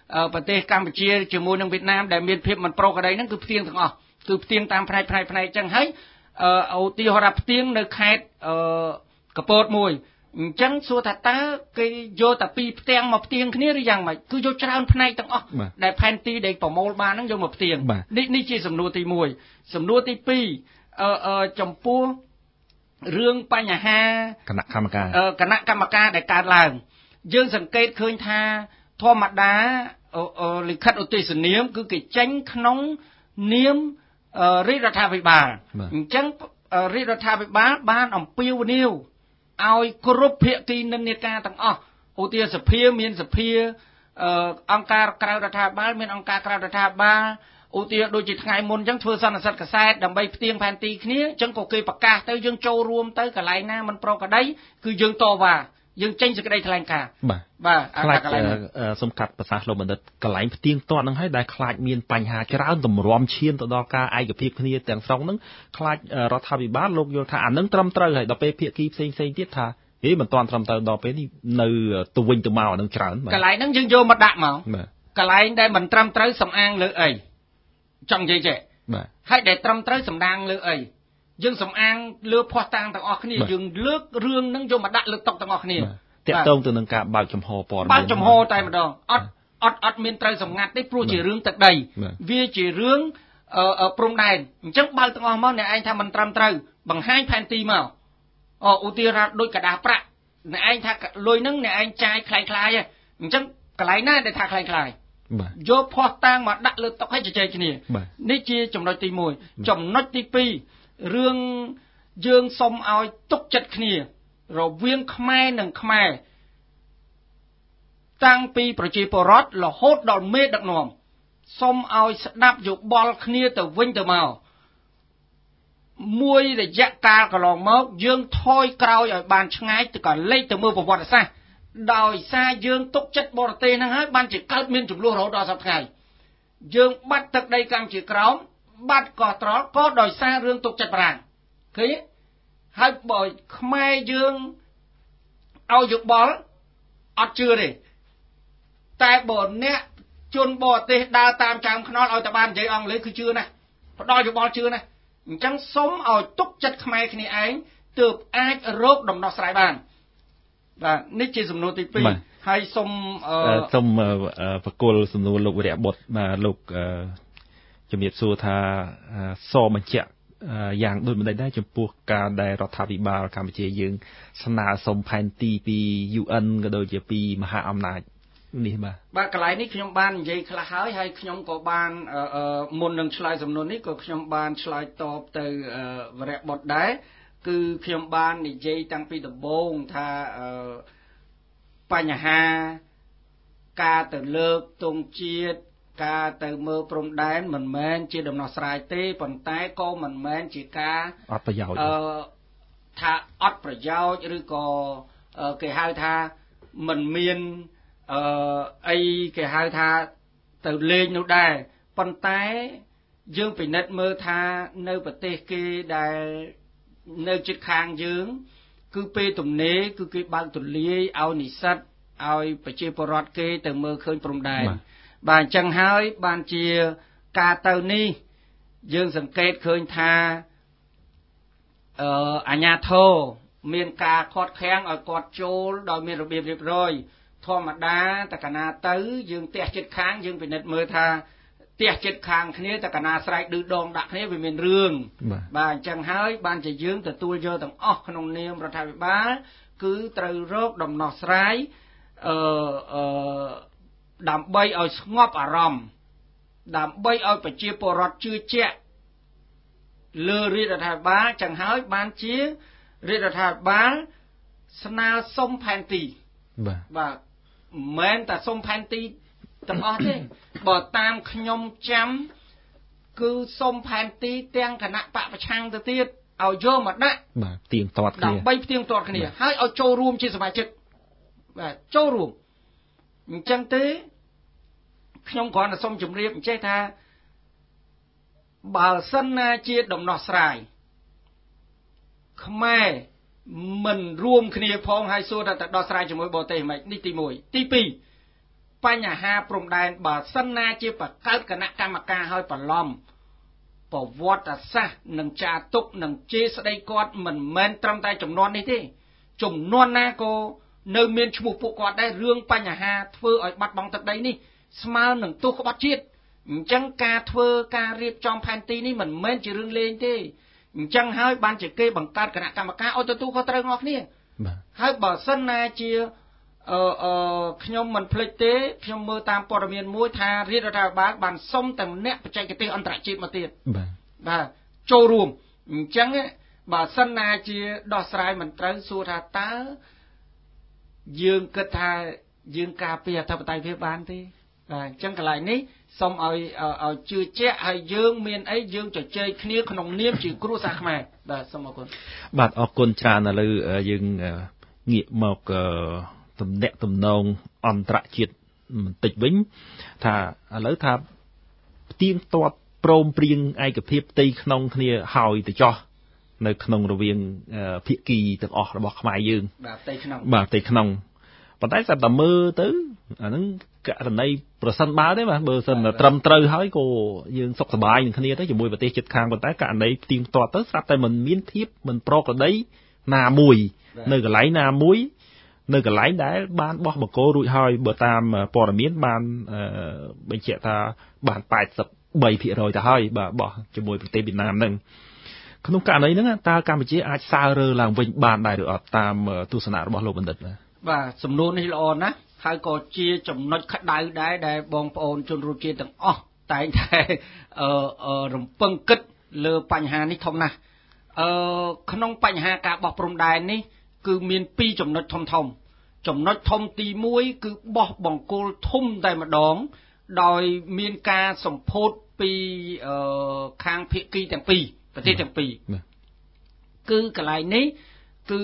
ប្រទេសកម្ពុជាជាមួយនឹងវៀតណាមដែលមានភាពមិនប្រុងក្តីហ្នឹងគឺផ្ទៀងទាំងអស់គឺផ្ទៀងតាមផ្នែកផ្នែកផ្នែកអញ្ចឹងហើយឧទាហរណ៍ផ្ទៀងនៅខេត្តកពតមួយអញ្ចឹងសួរថាតើគេយកតែពីរផ្ទាំងមកផ្ទៀងគ្នាឬយ៉ាងម៉េចគឺយកច្រើនផ្នែកទាំងអស់ដែលផែនទីដែលប្រមូលបានហ្នឹងយកមកផ្ទៀងនេះនេះជាសំណួរទីមួយសំណួរទីពីរអឺចំពោះរឿងបញ្ហាគណៈកម្មការគណៈកម្មការដែលកើតឡើងយើងសង្កេតឃើញថាធម្មតាលិខិតឧទ្ទេសនាមគឺគេចេញក្នុងនាមរាជរដ្ឋាភិបាលអញ្ចឹងរាជរដ្ឋាភិបាលបានអំពាវនាវឲ្យគ្រប់ភាគីនិន្នាការទាំងអស់ឧទាហរណ៍សភាមានសភាអង្គការក្រៅរដ្ឋាភិបាលមានអង្គការក្រៅរដ្ឋាភិបាលឧទាហរណ៍ដូចជាថ្ងៃមុនអញ្ចឹងធ្វើសន្និសីទកសែតដើម្បីផ្ទៀងផែនទីគ្នាអញ្ចឹងក៏គេប្រកាសទៅយើងចូលរួមទៅកន្លែងណាមិនប្រក្រតីគឺយើងតវ៉ាយើងចេញសេចក្តីថ្លែងការណ៍បាទបាទខ្លាចសំកាត់ប្រសាសន៍លោកបណ្ឌិតកន្លែងផ្ទៀងទាត់ហ្នឹងហើយដែលខ្លាចមានបញ្ហាច្រើនតម្រាំឈានទៅដល់ការឯកភាពគ្នាទាំងស្រុងហ្នឹងខ្លាចរដ្ឋាភិបាលលោកយល់ថាអានឹងត្រឹមត្រូវហើយដល់ពេលភាគីផ្សេងផ្សេងទៀតថាហេមិនទាន់ត្រឹមត្រូវដល់ពេលនេះនៅទៅវិញទៅមកអានឹងច្រើនកន្លែងហ្នឹងយើងយកមកដាក់មកកន្លែងដែលមិនត្រឹមត្រូវសំអាងលើអីចង់និយាយចេះបាទហើយដែលត្រឹមត្រូវសំអាងលើអីយើងសំអាងលើភ័ស្តុតាងទាំងអស់គ្នាយើងលើករឿងហ្នឹងយកមកដាក់លើតុទាំងអស់គ្នាតាក់ទងទៅនឹងការបើកចំហព័ត៌មានបើកចំហតែម្ដងអត់អត់អត់មានត្រូវសម្ងាត់ទេព្រោះជារឿងទឹកដីវាជារឿងព្រំដែនអញ្ចឹងបើកទាំងអស់មកអ្នកឯងថាមិនត្រឹមត្រូវបង្ហាញផែនទីមកអូឧទាហរណ៍ដូចកដាប្រាក់អ្នកឯងថាលុយហ្នឹងអ្នកឯងចាយคล้ายៗហ៎អញ្ចឹងកន្លែងណាដែលថាคล้ายៗយកភ័ស្តុតាងមកដាក់លើតុឲ្យជជែកគ្នានេះជាចំណុចទីមួយចំណុចទីពីររឿងយើងសុំឲ្យទុកចិត្តគ្នារវាងខ្មែរនិងខ្មែរតាំងពីប្រជាពលរដ្ឋរហូតដល់មេដឹកនាំសុំឲ្យស្ដាប់យោបល់គ្នាទៅវិញទៅមកមួយរយៈកាលកន្លងមកយើងថយក្រោយឲ្យបានឆ្ងាយទៅក៏លេចទៅមើលប្រវត្តិសាស្ត្រដោយសារយើងទុកចិត្តបរទេសហ្នឹងហើយបានជាកើតមានចំនួនរហូតដល់សប្តាហ៍ថ្ងៃយើងបាត់ទឹកដីកម្ពុជាក្រោមបាត់កោះត្រល់ក៏ដោយសាររឿងទុកចិត្តបារាំងឃើញហើយបើខ្មែរយើងឲ្យយោបល់អត់ជឿទេតែបើអ្នកជនបរទេសដើរតាមចើមខ្នល់ឲ្យតែបាននិយាយអង់គ្លេសគឺជឿណាស់ផ្ដល់យោបល់ជឿណាស់អញ្ចឹងសុំឲ្យទុកចិត្តខ្មែរគ្នាឯងទើបអាចរកដំណោះស្រាយបានបាទនេះជាសំណួរទីពីរហើយសុំសុំបកគលសំណួរលោកវិរៈបុត្របាទលោកជំរាបសួរថាសបញ្ជាក់យ៉ាងដូចមិនដែរចំពោះការដែលរដ្ឋាភិបាលកម្ពុជាយើងស្នើសុំផែនទីពី យូ អិន ក៏ដូចជាពីមហាអំណាចនេះបាទបាទកន្លែងនេះខ្ញុំបាននិយាយខ្លះហើយហើយខ្ញុំក៏បានមុននឹងឆ្លើយសំណួរនេះក៏ខ្ញុំបានឆ្លើយតបទៅវរៈបុត្រដែរគឺខ្ញុំបាននិយាយតាំងពីដំបូងថាបញ្ហាការទៅលើកទង់ជាតិការទៅមើលព្រំដែនមិនមែនជាដំណោះស្រាយទេប៉ុន្តែក៏មិនមែនជាការអត់ប្រយោជន៍អឺថាអត់ប្រយោជន៍ឬក៏គេហៅថាមិនមានអឺអីគេហៅថាទៅលេងនោះដែរប៉ុន្តែយើងពិនិត្យមើលថានៅប្រទេសគេដែលនៅជិតខាងយើងគឺពេលទំនេរគឺគេបើកទូលាយឲ្យនិស្សិតឲ្យប្រជាពលរដ្ឋគេទៅមើលឃើញព្រំដែនបាទអញ្ចឹងហើយបានជាការទៅនេះយើងសង្កេតឃើញថាអឺអាជ្ញាធរមានការខាត់ខាំងឲ្យគាត់ចូលដោយមានរបៀបរៀបរយធម្មតាតកណាទៅយើងផ្ទះចិត្តខាងយើងពិនិត្យមើលថាផ្ទះចិត្តខាងគ្នាតកណាស្រែកឌឺដងដាក់គ្នាវាមានរឿងបាទអញ្ចឹងហើយបានជាយើងទទួលយកទាំងអស់ក្នុងនាមរដ្ឋាភិបាលគឺត្រូវរកដំណោះស្រាយអឺអឺដើម្បីឲ្យស្ងប់អារម្មណ៍ដើម្បីឲ្យប្រជាពលរដ្ឋជឿជាក់លើរាជរដ្ឋាភិបាលចឹងហើយបានជារាជរដ្ឋាភិបាលស្នើសុំផែនទីបាទបាទមិនមែនតែសុំផែនទីទាំងអស់ទេបើតាមខ្ញុំចាំគឺសុំផែនទីទាំងគណៈបកប្រឆាំងទៅទៀតឲ្យយកមកដាក់បាទផ្ទៀងទាត់គ្នាដើម្បីផ្ទៀងទាត់គ្នាហើយឲ្យចូលរួមជាសមាជិកបាទចូលរួមអញ្ចឹងទេខ្ញុំគ្រាន់តែសូមជម្រាបអញ្ចេះថាបើសិនណាជាដំណោះស្រាយខ្មែរមិនរួមគ្នាផងហើយសួរថាតើដោះស្រាយជាមួយបរទេសមិននេះទីមួយទីពីរបញ្ហាព្រំដែនបើសិនណាជាបកើតគណៈកម្មការឲ្យបន្លំប្រវត្តិសាស្ត្រនិងចាទុកនិងជេរស្ដីគាត់មិនមែនត្រឹមតែចំនួននេះទេចំនួនណាក៏នៅមានឈ្មោះពួកគាត់ដែររឿងបញ្ហាធ្វើឲ្យបាត់បង់ទឹកដីនេះស្មើនឹងទោសក្បត់ជាតិអញ្ចឹងការធ្វើការរៀបចំផែនទីនេះមិនមែនជារឿងលេងទេអញ្ចឹងហើយបានជាគេបង្កើតគណៈកម្មការឲ្យទទួលខុសត្រូវរបស់គ្នាហើយបើសិនណាជាអឺអឺខ្ញុំមិនភ្លេចទេខ្ញុំមើលតាមព័ត៌មានមួយថារាជរដ្ឋាភិបាលបានសុំទាំងអ្នកបច្ចេកទេសអន្តរជាតិមកទៀតបាទបាទចូលរួមអញ្ចឹងបើសិនណាជាដោះស្រាយមិនត្រូវសួរថាតើយើងគិតថាយើងការពារអធិបតេយ្យភាពបានទេបាទអញ្ចឹងកន្លែងនេះសូមឲ្យឲ្យជឿជាក់ហើយយើងមានអីយើងជជែកគ្នាក្នុងនាមជាគ្រួសារខ្មែរបាទសូមអរគុណបាទអរគុណច្រើនឥឡូវយើងងាកមកទំនាក់ទំនងអន្តរជាតិបន្តិចវិញថាឥឡូវថាផ្ទៀងផ្ទាត់ព្រមព្រៀងឯកភាពផ្ទៃក្នុងគ្នាហើយទៅចោះនៅក្នុងរវាងភាគីទាំងអស់របស់ខ្មែរយើងបាទផ្ទៃក្នុងបាទផ្ទៃក្នុងប៉ុន្តែស្រាប់តែមើលទៅអាហ្នឹងករណីប្រសិនបើទេបាទបើសិនត្រឹមត្រូវហើយក៏យើងសុខសប្បាយនឹងគ្នាទៅជាមួយប្រទេសជិតខាងប៉ុន្តែករណីផ្ទៀងផ្ទាត់ទៅស្រាប់តែមិនមានធៀបមិនប្រក្រតីណាមួយនៅកន្លែងណាមួយនៅកន្លែងដែលបានបោះបង្គោលរួចហើយបើតាមព័ត៌មានបានបញ្ជាក់ថាបានแปดสิบสามភាគរយទៅហើយបាទបោះជាមួយប្រទេសវៀតណាមហ្នឹងក្នុងករណីហ្នឹងតើកម្ពុជាអាចសើរើឡើងវិញបានដែរឬអត់តាមទស្សនៈរបស់លោកបណ្ឌិតបាទបាទសំណួរនេះល្អណាស់ហើយក៏ជាចំណុចក្តៅដែរដែលបងប្អូនជនរួមជាតិទាំងអស់តែងតែអឺរំពឹងគិតលើបញ្ហានេះធំណាស់អឺក្នុងបញ្ហាការបោះព្រំដែននេះគឺមានពីរចំណុចធំធំចំណុចធំទីមួយគឺបោះបង្គោលធំតែម្ដងដោយមានការសម្ពោធពីអឺខាងភាគីទាំងពីរប្រទេសទាំងពីរគឺកន្លែងនេះគឺ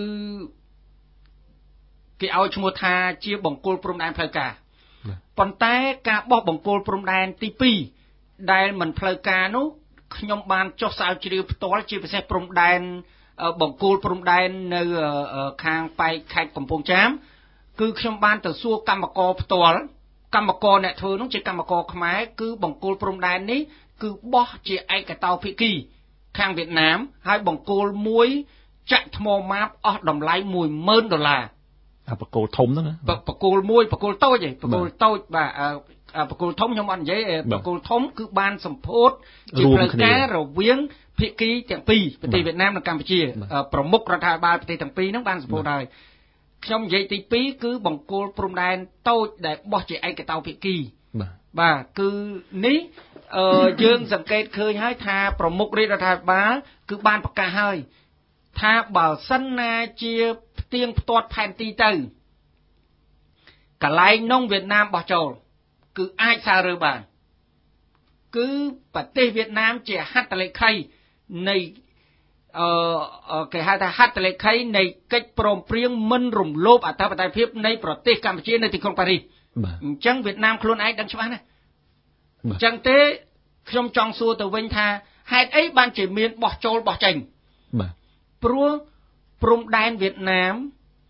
គេឲ្យឈ្មោះថាជាបង្គោលព្រំដែនផ្លូវការប៉ុន្តែការបោះបង្គោលព្រំដែនទីពីរដែលមិនផ្លូវការនោះខ្ញុំបានចុះស្រាវជ្រាវផ្ទាល់ជាពិសេសព្រំដែនបង្គោលព្រំដែននៅខាងប៉ែកខេត្តកំពង់ចាមគឺខ្ញុំបានទៅសួរកម្មករផ្ទាល់កម្មករអ្នកធ្វើនោះជាកម្មករខ្មែរគឺបង្គោលព្រំដែននេះគឺបោះជាឯកតោភាគីខាងវៀតណាមហើយបង្គោលមួយចាក់ថ្មម៉ាបអស់តម្លៃមួយម៉ឺនដុល្លារអាបង្គោលធំហ្នឹងបង្គោលមួយបង្គោលតូចឯងបង្គោលតូចបាទបង្គោលធំខ្ញុំអត់និយាយបង្គោលធំគឺបានសម្ពោធជាផ្លូវការរវាងភាគីទាំងពីរប្រទេសវៀតណាមនិងកម្ពុជាប្រមុខរដ្ឋាភិបាលប្រទេសទាំងពីរហ្នឹងបានសម្ពោធហើយខ្ញុំនិយាយទីពីរគឺបង្គោលព្រំដែនតូចដែលបោះជាឯកតោភាគីបាទគឺនេះយើងសង្កេតឃើញហើយថាប្រមុខរាជរដ្ឋាភិបាលគឺបានប្រកាសហើយថាបើសិនណាជាផ្ទៀងផ្ទាត់ផែនទីទៅកន្លែងនោះវៀតណាមបោះចូលគឺអាចសើរើបានគឺប្រទេសវៀតណាមជាហត្ថលេខីនៃអឺគេហៅថាហត្ថលេខីនៃកិច្ចព្រមព្រៀងមិនរំលោភអធិបតេយ្យភាពនៃប្រទេសកម្ពុជានៅទីក្រុងប៉ារីសអញ្ចឹងវៀតណាមខ្លួនឯងដឹងច្បាស់ណាស់អញ្ចឹងទេខ្ញុំចង់សួរទៅវិញថាហេតុអីបានជាមានបោះចូលបោះចេញបាទព្រោះព្រំដែនវៀតណាម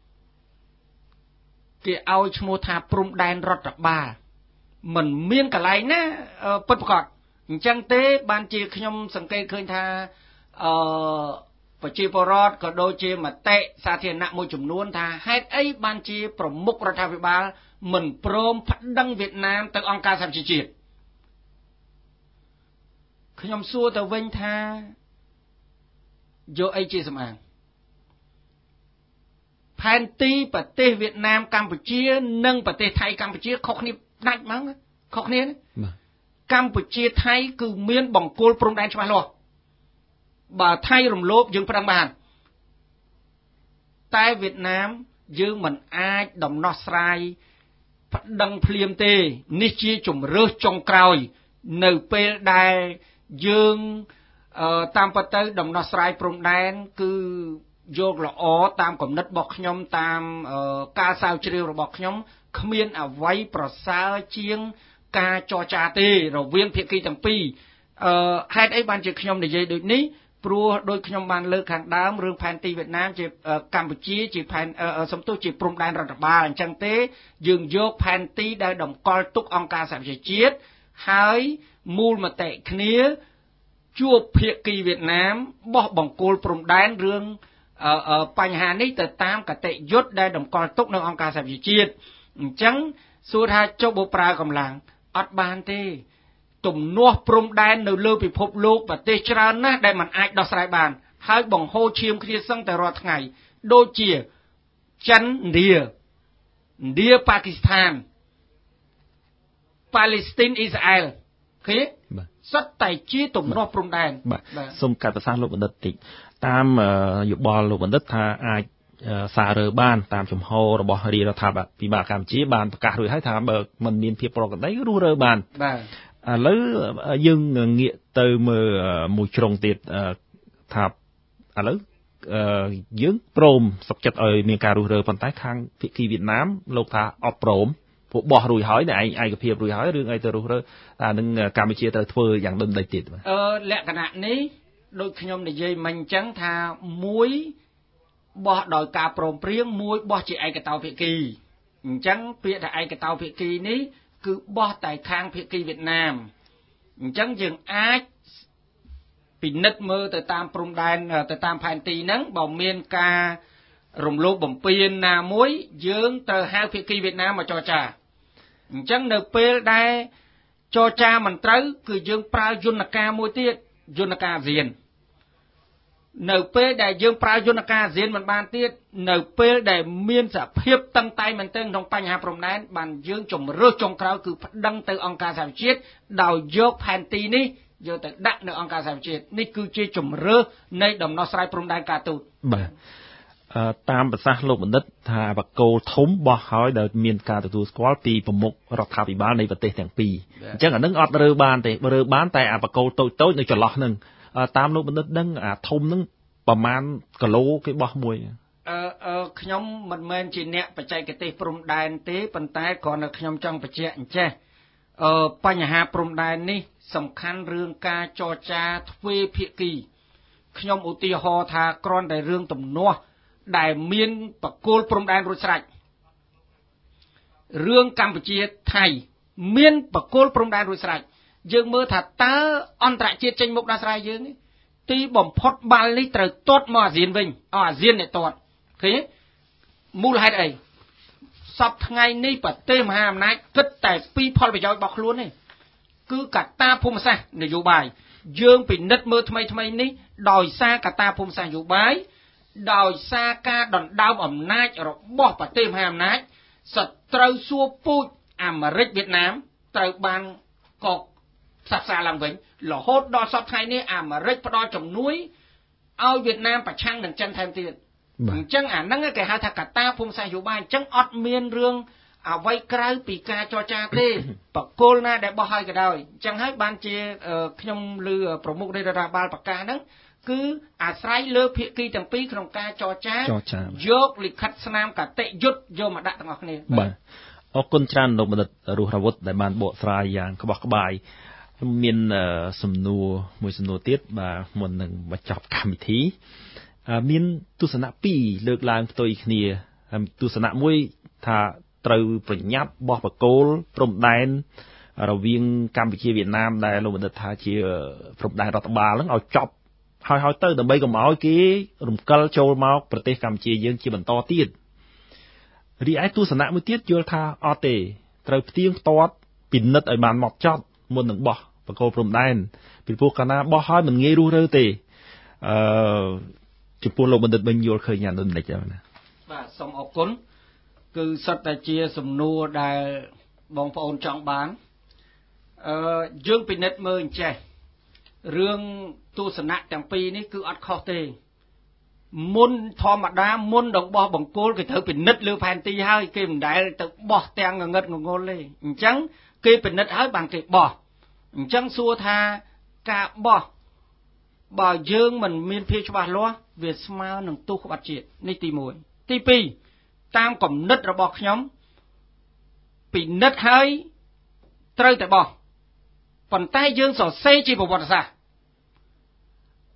គេឲ្យឈ្មោះថាព្រំដែនរដ្ឋបាលមិនមានកន្លែងណាពិតប្រាកដអញ្ចឹងទេបានជាខ្ញុំសង្កេតឃើញថាអឺប្រជាពលរដ្ឋក៏ដូចជាមតិសាធារណៈមួយចំនួនថាហេតុអីបានជាប្រមុខរដ្ឋាភិបាលមិនព្រមប្តឹងវៀតណាមទៅអង្គការសហប្រជាជាតិខ្ញុំសួរទៅវិញថាយកអីជាសម្អាងផែនទីប្រទេសវៀតណាមកម្ពុជានិងប្រទេសថៃកម្ពុជាខុសគ្នាដាច់ហ្មងខុសគ្នាកម្ពុជាថៃគឺមានបង្គោលព្រំដែនច្បាស់លាស់បើថៃរំលោភយើងប្រឹងបានតែវៀតណាមយើងមិនអាចដំណោះស្រាយប្តឹងភ្លាមទេនេះជាជំរើសចុងក្រោយនៅពេលដែលយើងតាមពិតទៅដំណោះស្រាយព្រំដែនគឺយកល្អតាមគំនិតរបស់ខ្ញុំតាមការស្រាវជ្រាវរបស់ខ្ញុំគ្មានអ្វីប្រសើរជាងការចរចាទេរវាងភាគីទាំងពីរអឺហេតុអីបានជាខ្ញុំនិយាយដូចនេះព្រោះដោយខ្ញុំបានលើកខាងដើមរឿងផែនទីវៀតណាមជាកម្ពុជាជាផែនសំទោសជាព្រំដែនរដ្ឋបាលអញ្ចឹងទេយើងយកផែនទីដែលតម្កល់ទុកអង្គការសហប្រជាជាតិហើយមូលមតិគ្នាជួបភាគីវៀតណាមបោះបង្គោលព្រំដែនរឿងបញ្ហានេះទៅតាមកតិយុត្តដែលតម្កល់ទុកនៅអង្គការសហប្រជាជាតិអញ្ចឹងសួរថាចុះបើប្រើកម្លាំងអត់បានទេទំនាស់ព្រំដែននៅលើពិភពលោកប្រទេសច្រើនណាស់ដែលมันអាចដោះស្រាយបានហើយបង្ហូរឈាមគ្នាសឹងតែរាល់ថ្ងៃដូចជាចិនឥណ្ឌាឥណ្ឌាប៉ាគីស្ថានប៉ាឡេស្ទីនអ៊ីស្រាអែលឃើញសុទ្ធតែជាទំនាស់ព្រំដែនបាទសូមកាត់ប្រសាសន៍លោកបណ្ឌិតតិចតាមយោបល់លោកបណ្ឌិតថាអាចសាររើបានតាមចំហរបស់រាជរដ្ឋាភិបាលកម្ពុជាបានប្រកាសរួចហើយថាបើមិនមានភាពប្រក្រតីរស់រើបានបាទឥឡូវយើងងាកទៅមើលមួយជ្រុងទៀតថាឥឡូវយើងព្រមសុខចិត្តឲ្យមានការរស់រើប៉ុន្តែខាងភាគីវៀតណាមលោកថាអត់ព្រមពួកបោះរួចហើយតែឯងឯកភាពរួចហើយរឿងអីទៅរស់រើតែនឹងកម្ពុជាត្រូវធ្វើយ៉ាងដូចម្ដេចទៀតអឺលក្ខណៈនេះដូចខ្ញុំនិយាយមិញអញ្ចឹងថាមួយបោះដោយការព្រមព្រៀងមួយបោះជាឯកតោភាគីអញ្ចឹងពាក្យថាឯកតោភាគីនេះគឺបោះតែខាងភាគីវៀតណាមអញ្ចឹងយើងអាចពិនិត្យមើលទៅតាមព្រំដែនទៅតាមផែនទីហ្នឹងបើមានការរំលោភបំពានណាមួយយើងត្រូវហៅភាគីវៀតណាមមកចរចាអញ្ចឹងនៅពេលដែលចរចាមិនត្រូវគឺយើងប្រើយន្តការមួយទៀតយន្តការអាស៊ាននៅពេលដែលយើងប្រើយន្តការអាស៊ានមិនបានទៀតនៅពេលដែលមានសភាពតឹងតែងមែនទែនក្នុងបញ្ហាព្រំដែនបានយើងជំរើសចុងក្រោយគឺប្តឹងទៅអង្គការសហប្រជាជាតិដោយយកផែនទីនេះយកទៅដាក់នៅអង្គការសហប្រជាជាតិនេះគឺជាជំរើសនៃដំណោះស្រាយព្រំដែនការទូតបាទតាមប្រសាសន៍លោកបណ្ឌិតថាបកគោលធំបោះហើយដែលមានការទទួលស្គាល់ពីប្រមុខរដ្ឋាភិបាលនៃប្រទេសទាំងពីរអញ្ចឹងអានឹងអត់រើបានទេរើបានតែអាបកគោលតូចតូចនៅចន្លោះហ្នឹងតាមលោកបណ្ឌិតដឹងអាធំហ្នឹងប្រមាណគីឡូគេបោះមួយអឺអឺខ្ញុំមិនមែនជាអ្នកបច្ចេកទេសព្រំដែនទេប៉ុន្តែគ្រាន់តែខ្ញុំចង់បញ្ជាក់អញ្ចេះអឺបញ្ហាព្រំដែននេះសំខាន់រឿងការចរចាទ្វេភាគីខ្ញុំឧទាហរណ៍ថាគ្រាន់តែរឿងទំនាស់ដែលមានបកគោលព្រំដែនរួចស្រេចរឿងកម្ពុជាថៃមានបកគោលព្រំដែនរួចស្រេចយើងមើលថាតើអន្តរជាតិចេញមុខដោះស្រាយយើងទីបំផុតបាល់នេះត្រូវទាត់មកអាស៊ានវិញអអាស៊ានអ្នកទាត់ឃើញមូលហេតុអីសពថ្ងៃនេះប្រទេសមហាអំណាចគិតតែពីផលប្រយោជន៍របស់ខ្លួនទេគឺកត្តាភូមិសាស្ត្រនយោបាយយើងពិនិត្យមើលថ្មីថ្មីនេះដោយសារកត្តាភូមិសាស្ត្រនយោបាយដោយសារការដណ្ដើមអំណាចរបស់ប្រទេសមហាអំណាចសត្រូវសួរពូជអាមេរិកវៀតណាមត្រូវបានកកផ្សះផ្សាឡើងវិញរហូតដល់សពថ្ងៃនេះអាមេរិកផ្ដល់ជំនួយឲ្យវៀតណាមប្រឆាំងនឹងចិនថែមទៀតអញ្ចឹងអាហ្នឹងគេហៅថាកត្តាភូមិសាស្ត្រនយោបាយអញ្ចឹងអត់មានរឿងអ្វីក្រៅពីការចរចាទេបកគោលណាដែលបោះឲ្យក៏ដោយអញ្ចឹងហើយបានជាខ្ញុំឮប្រមុខរដ្ឋាភិបាលប្រកាសហ្នឹងគឺអាស្រ័យលើភាគីទាំងពីរក្នុងការចរចាយកលិខិតស្នាមកតិយុត្តយកមកដាក់ទាំងអស់គ្នាបាទអរគុណច្រើនលោកបណ្ឌិតរស់រាវុធដែលបានបកស្រាយយ៉ាងក្បោះក្បាយមានសំណួរមួយសំណួរទៀតបាទមុននឹងបញ្ចប់កម្មវិធីមានទស្សនៈពីរលើកឡើងផ្ទុយគ្នាទស្សនៈមួយថាត្រូវប្រញាប់បោះបកគោលព្រំដែនរវាងកម្ពុជាវៀតណាមដែលលោកបណ្ឌិតថាជាព្រំដែនរដ្ឋបាលហ្នឹងឲ្យចប់ហើយហើយទៅដើម្បីកុំឲ្យគេរំកិលចូលមកប្រទេសកម្ពុជាយើងជាបន្តទៀតរីឯទស្សនៈមួយទៀតយល់ថាអត់ទេត្រូវផ្ទៀងផ្ទាត់ពិនិត្យឲ្យបានហ្មត់ចត់មុននឹងបោះបកគោលព្រំដែនពីព្រោះកាលណាបោះហើយមិនងាយរស់រើទេអឺចំពោះលោកបណ្ឌិតវិញយល់ឃើញយ៉ាងដូចម្ដេចដែរណាបាទសូមអរគុណគឺសុទ្ធតែជាសំណួរដែលបងប្អូនចង់បានអឺយើងពិនិត្យមើលអញ្ចេះរឿងទស្សនៈទាំងពីរនេះគឺអត់ខុសទេមុនធម្មតាមុនដល់បោះបង្គោលគេត្រូវពិនិត្យលើផែនទីហើយគេមិនដែលទៅបោះទាំងងងឹតងងុលទេអញ្ចឹងគេពិនិត្យហើយបានគេបោះអញ្ចឹងសួរថាការបោះបើយើងមិនមានភាពច្បាស់លាស់វាស្មើនឹងទោសក្បត់ជាតិនេះទីមួយទីពីរតាមគំនិតរបស់ខ្ញុំពិនិត្យហើយត្រូវតែបោះប៉ុន្តែយើងសរសេរជាប្រវត្តិសាស្ត្រ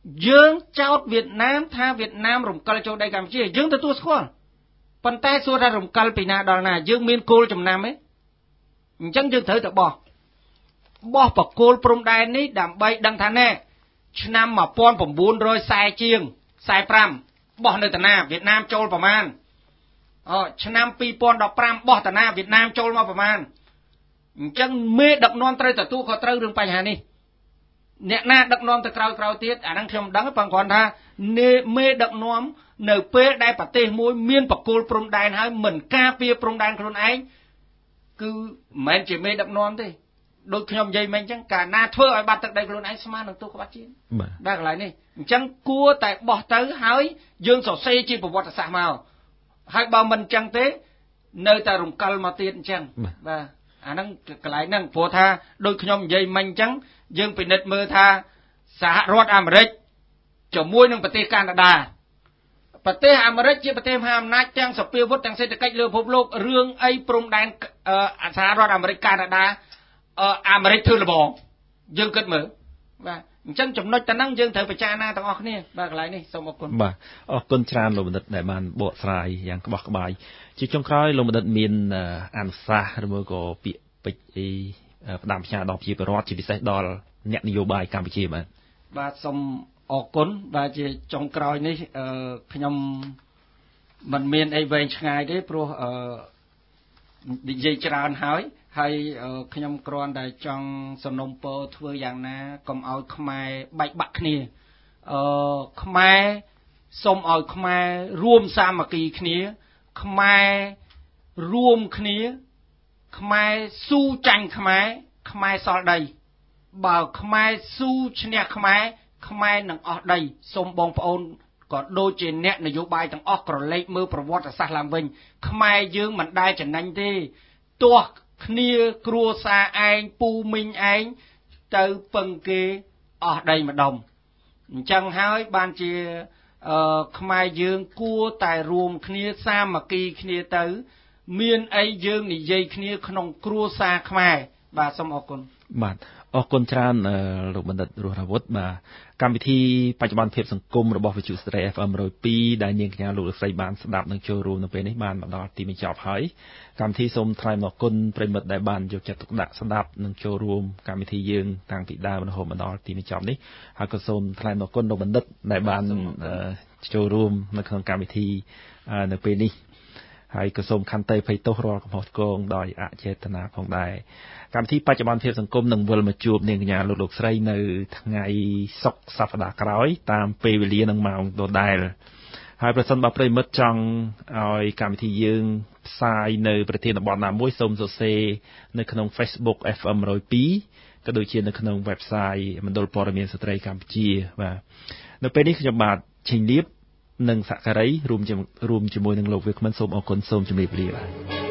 យើងចោទវៀតណាមថាវៀតណាមរំកិលចូលដីកម្ពុជាយើងទទួលស្គាល់ប៉ុន្តែសួរថារំកិលពីណាដល់ណាយើងមានគោលចំណាំទេអញ្ចឹងយើងត្រូវតែបោះបោះបកគោលព្រំដែននេះដើម្បីដឹងថាណែឆ្នាំmột nghìn chín trămสี่ជាងสี่สิบห้าបោះនៅតាណាវៀតណាមចូលប្រមាណអូឆ្នាំtwo thousand fifteenបោះតាណាវៀតណាមចូលមកប្រមាណអញ្ចឹងមេដឹកនាំត្រូវទទួលខុសត្រូវរឿងបញ្ហានេះអ្នកណាដឹកនាំទៅក្រោយក្រោយទៀតអាហ្នឹងខ្ញុំមិនដឹងទេប៉ុន្តែគាត់ថាមេដឹកនាំនៅពេលដែលប្រទេសមួយមានបកគោលព្រំដែនហើយមិនការពារព្រំដែនខ្លួនឯងគឺមិនមែនជាមេដឹកនាំទេដូចខ្ញុំនិយាយមិញអញ្ចឹងកាលណាធ្វើឲ្យបាត់ទឹកដីខ្លួនឯងស្មើនឹងទោសក្បត់ជាតិបាទកន្លែងនេះអញ្ចឹងគួរតែបោះទៅហើយយើងសរសេរជាប្រវត្តិសាស្ត្រមកហើយបើមិនអញ្ចឹងទេនៅតែរំកិលមកទៀតអញ្ចឹងបាទអាហ្នឹងកន្លែងហ្នឹងព្រោះថាដូចខ្ញុំនិយាយមិញអញ្ចឹងយើងពិនិត្យមើលថាសហរដ្ឋអាមេរិកជាមួយនឹងប្រទេសកាណាដាប្រទេសអាមេរិកជាប្រទេសមហាអំណាចទាំងសភាវុធទាំងសេដ្ឋកិច្ចលើពិភពលោករឿងអីព្រំដែនសហរដ្ឋអាមេរិកកាណាដាអាមេរិកធ្វើលបងយើងគិតមើលបាទអញ្ចឹងចំណុចតែហ្នឹងយើងត្រូវពិចារណាទាំងអស់គ្នាបាទកន្លែងនេះសូមអរគុណបាទអរគុណច្រើនលោកបណ្ឌិតដែលបានបកស្រាយយ៉ាងក្បោះក្បាយជាចុងក្រោយលោកបណ្ឌិតមានអនុសាសន៍ឬមួយក៏ពាក្យពេចន៍អីផ្ដាំផ្ញើដល់ប្រជាពលរដ្ឋជាពិសេសដល់អ្នកនយោបាយកម្ពុជាបាទបាទសូមអរគុណបាទជាចុងក្រោយនេះខ្ញុំមិនមានអីវែងឆ្ងាយទេព្រោះនិយាយច្រើនហើយហើយខ្ញុំគ្រាន់តែចង់សំណូមពរធ្វើយ៉ាងណាកុំឲ្យខ្មែរបែកបាក់គ្នាអឺខ្មែរសូមឲ្យខ្មែររួមសាមគ្គីគ្នាខ្មែររួមគ្នាខ្មែរស៊ូចាញ់ខ្មែរខ្មែរសល់ដីបើខ្មែរស៊ូឈ្នះខ្មែរខ្មែរនឹងអស់ដីសូមបងប្អូនក៏ដូចជាអ្នកនយោបាយទាំងអស់ក្រឡេកមើលប្រវត្តិសាស្ត្រឡើងវិញខ្មែរយើងមិនដែលចំណេញទេទាស់គ្នាគ្រួសារឯងពូមីងឯងទៅពឹងគេអស់ដីម្ដុំអញ្ចឹងហើយបានជាអឺខ្មែរយើងគួរតែរួមគ្នាសាមគ្គីគ្នាទៅមានអីយើងនិយាយគ្នាក្នុងគ្រួសារខ្មែរបាទសូមអរគុណបាទអរគុណច្រើនលោកបណ្ឌិតរស់រាវុធបាទកម្មវិធីបច្ចុប្បន្នភាពសង្គមរបស់វិទ្យុស្រី เอฟ เอ็ม one oh twoដែលនាងកញ្ញាលោកលោកស្រីបានស្ដាប់និងចូលរួមនៅពេលនេះបានមកដល់ទីបញ្ចប់ហើយកម្មវិធីសូមថ្លែងអរគុណប្រិមិត្តដែលបានយកចិត្តទុកដាក់ស្ដាប់និងចូលរួមកម្មវិធីយើងតាំងពីដើមរហូតមកដល់ទីបញ្ចប់នេះហើយក៏សូមថ្លែងអរគុណលោកបណ្ឌិតដែលបានចូលរួមនៅក្នុងកម្មវិធីនៅពេលនេះហើយក៏សូមខន្តីអភ័យទោសរាល់កំហុសឆ្គងដោយអចេតនាផងដែរកម្មវិធីបច្ចុប្បន្នភាពសង្គមនឹងវិលមកជួបនាងកញ្ញាលោកលោកស្រីនៅថ្ងៃសុក្រសប្តាហ៍ក្រោយតាមពេលវេលានិងម៉ោងដដែលហើយប្រសិនបើប្រិមិត្តចង់ឲ្យកម្មវិធីយើងផ្សាយនៅប្រធានបទណាមួយសូមសរសេរនៅក្នុង Facebook เอฟ เอ็ม one oh twoក៏ដូចជានៅក្នុង website មណ្ឌលព័ត៌មានស្ត្រីកម្ពុជាបាទនៅពេលនេះខ្ញុំបាទឈិញលៀបនិងសក្ការីរួមរួមជាមួយនឹងលោកវាគ្មិនសូមអរគុណសូមជម្រាបលាបាទ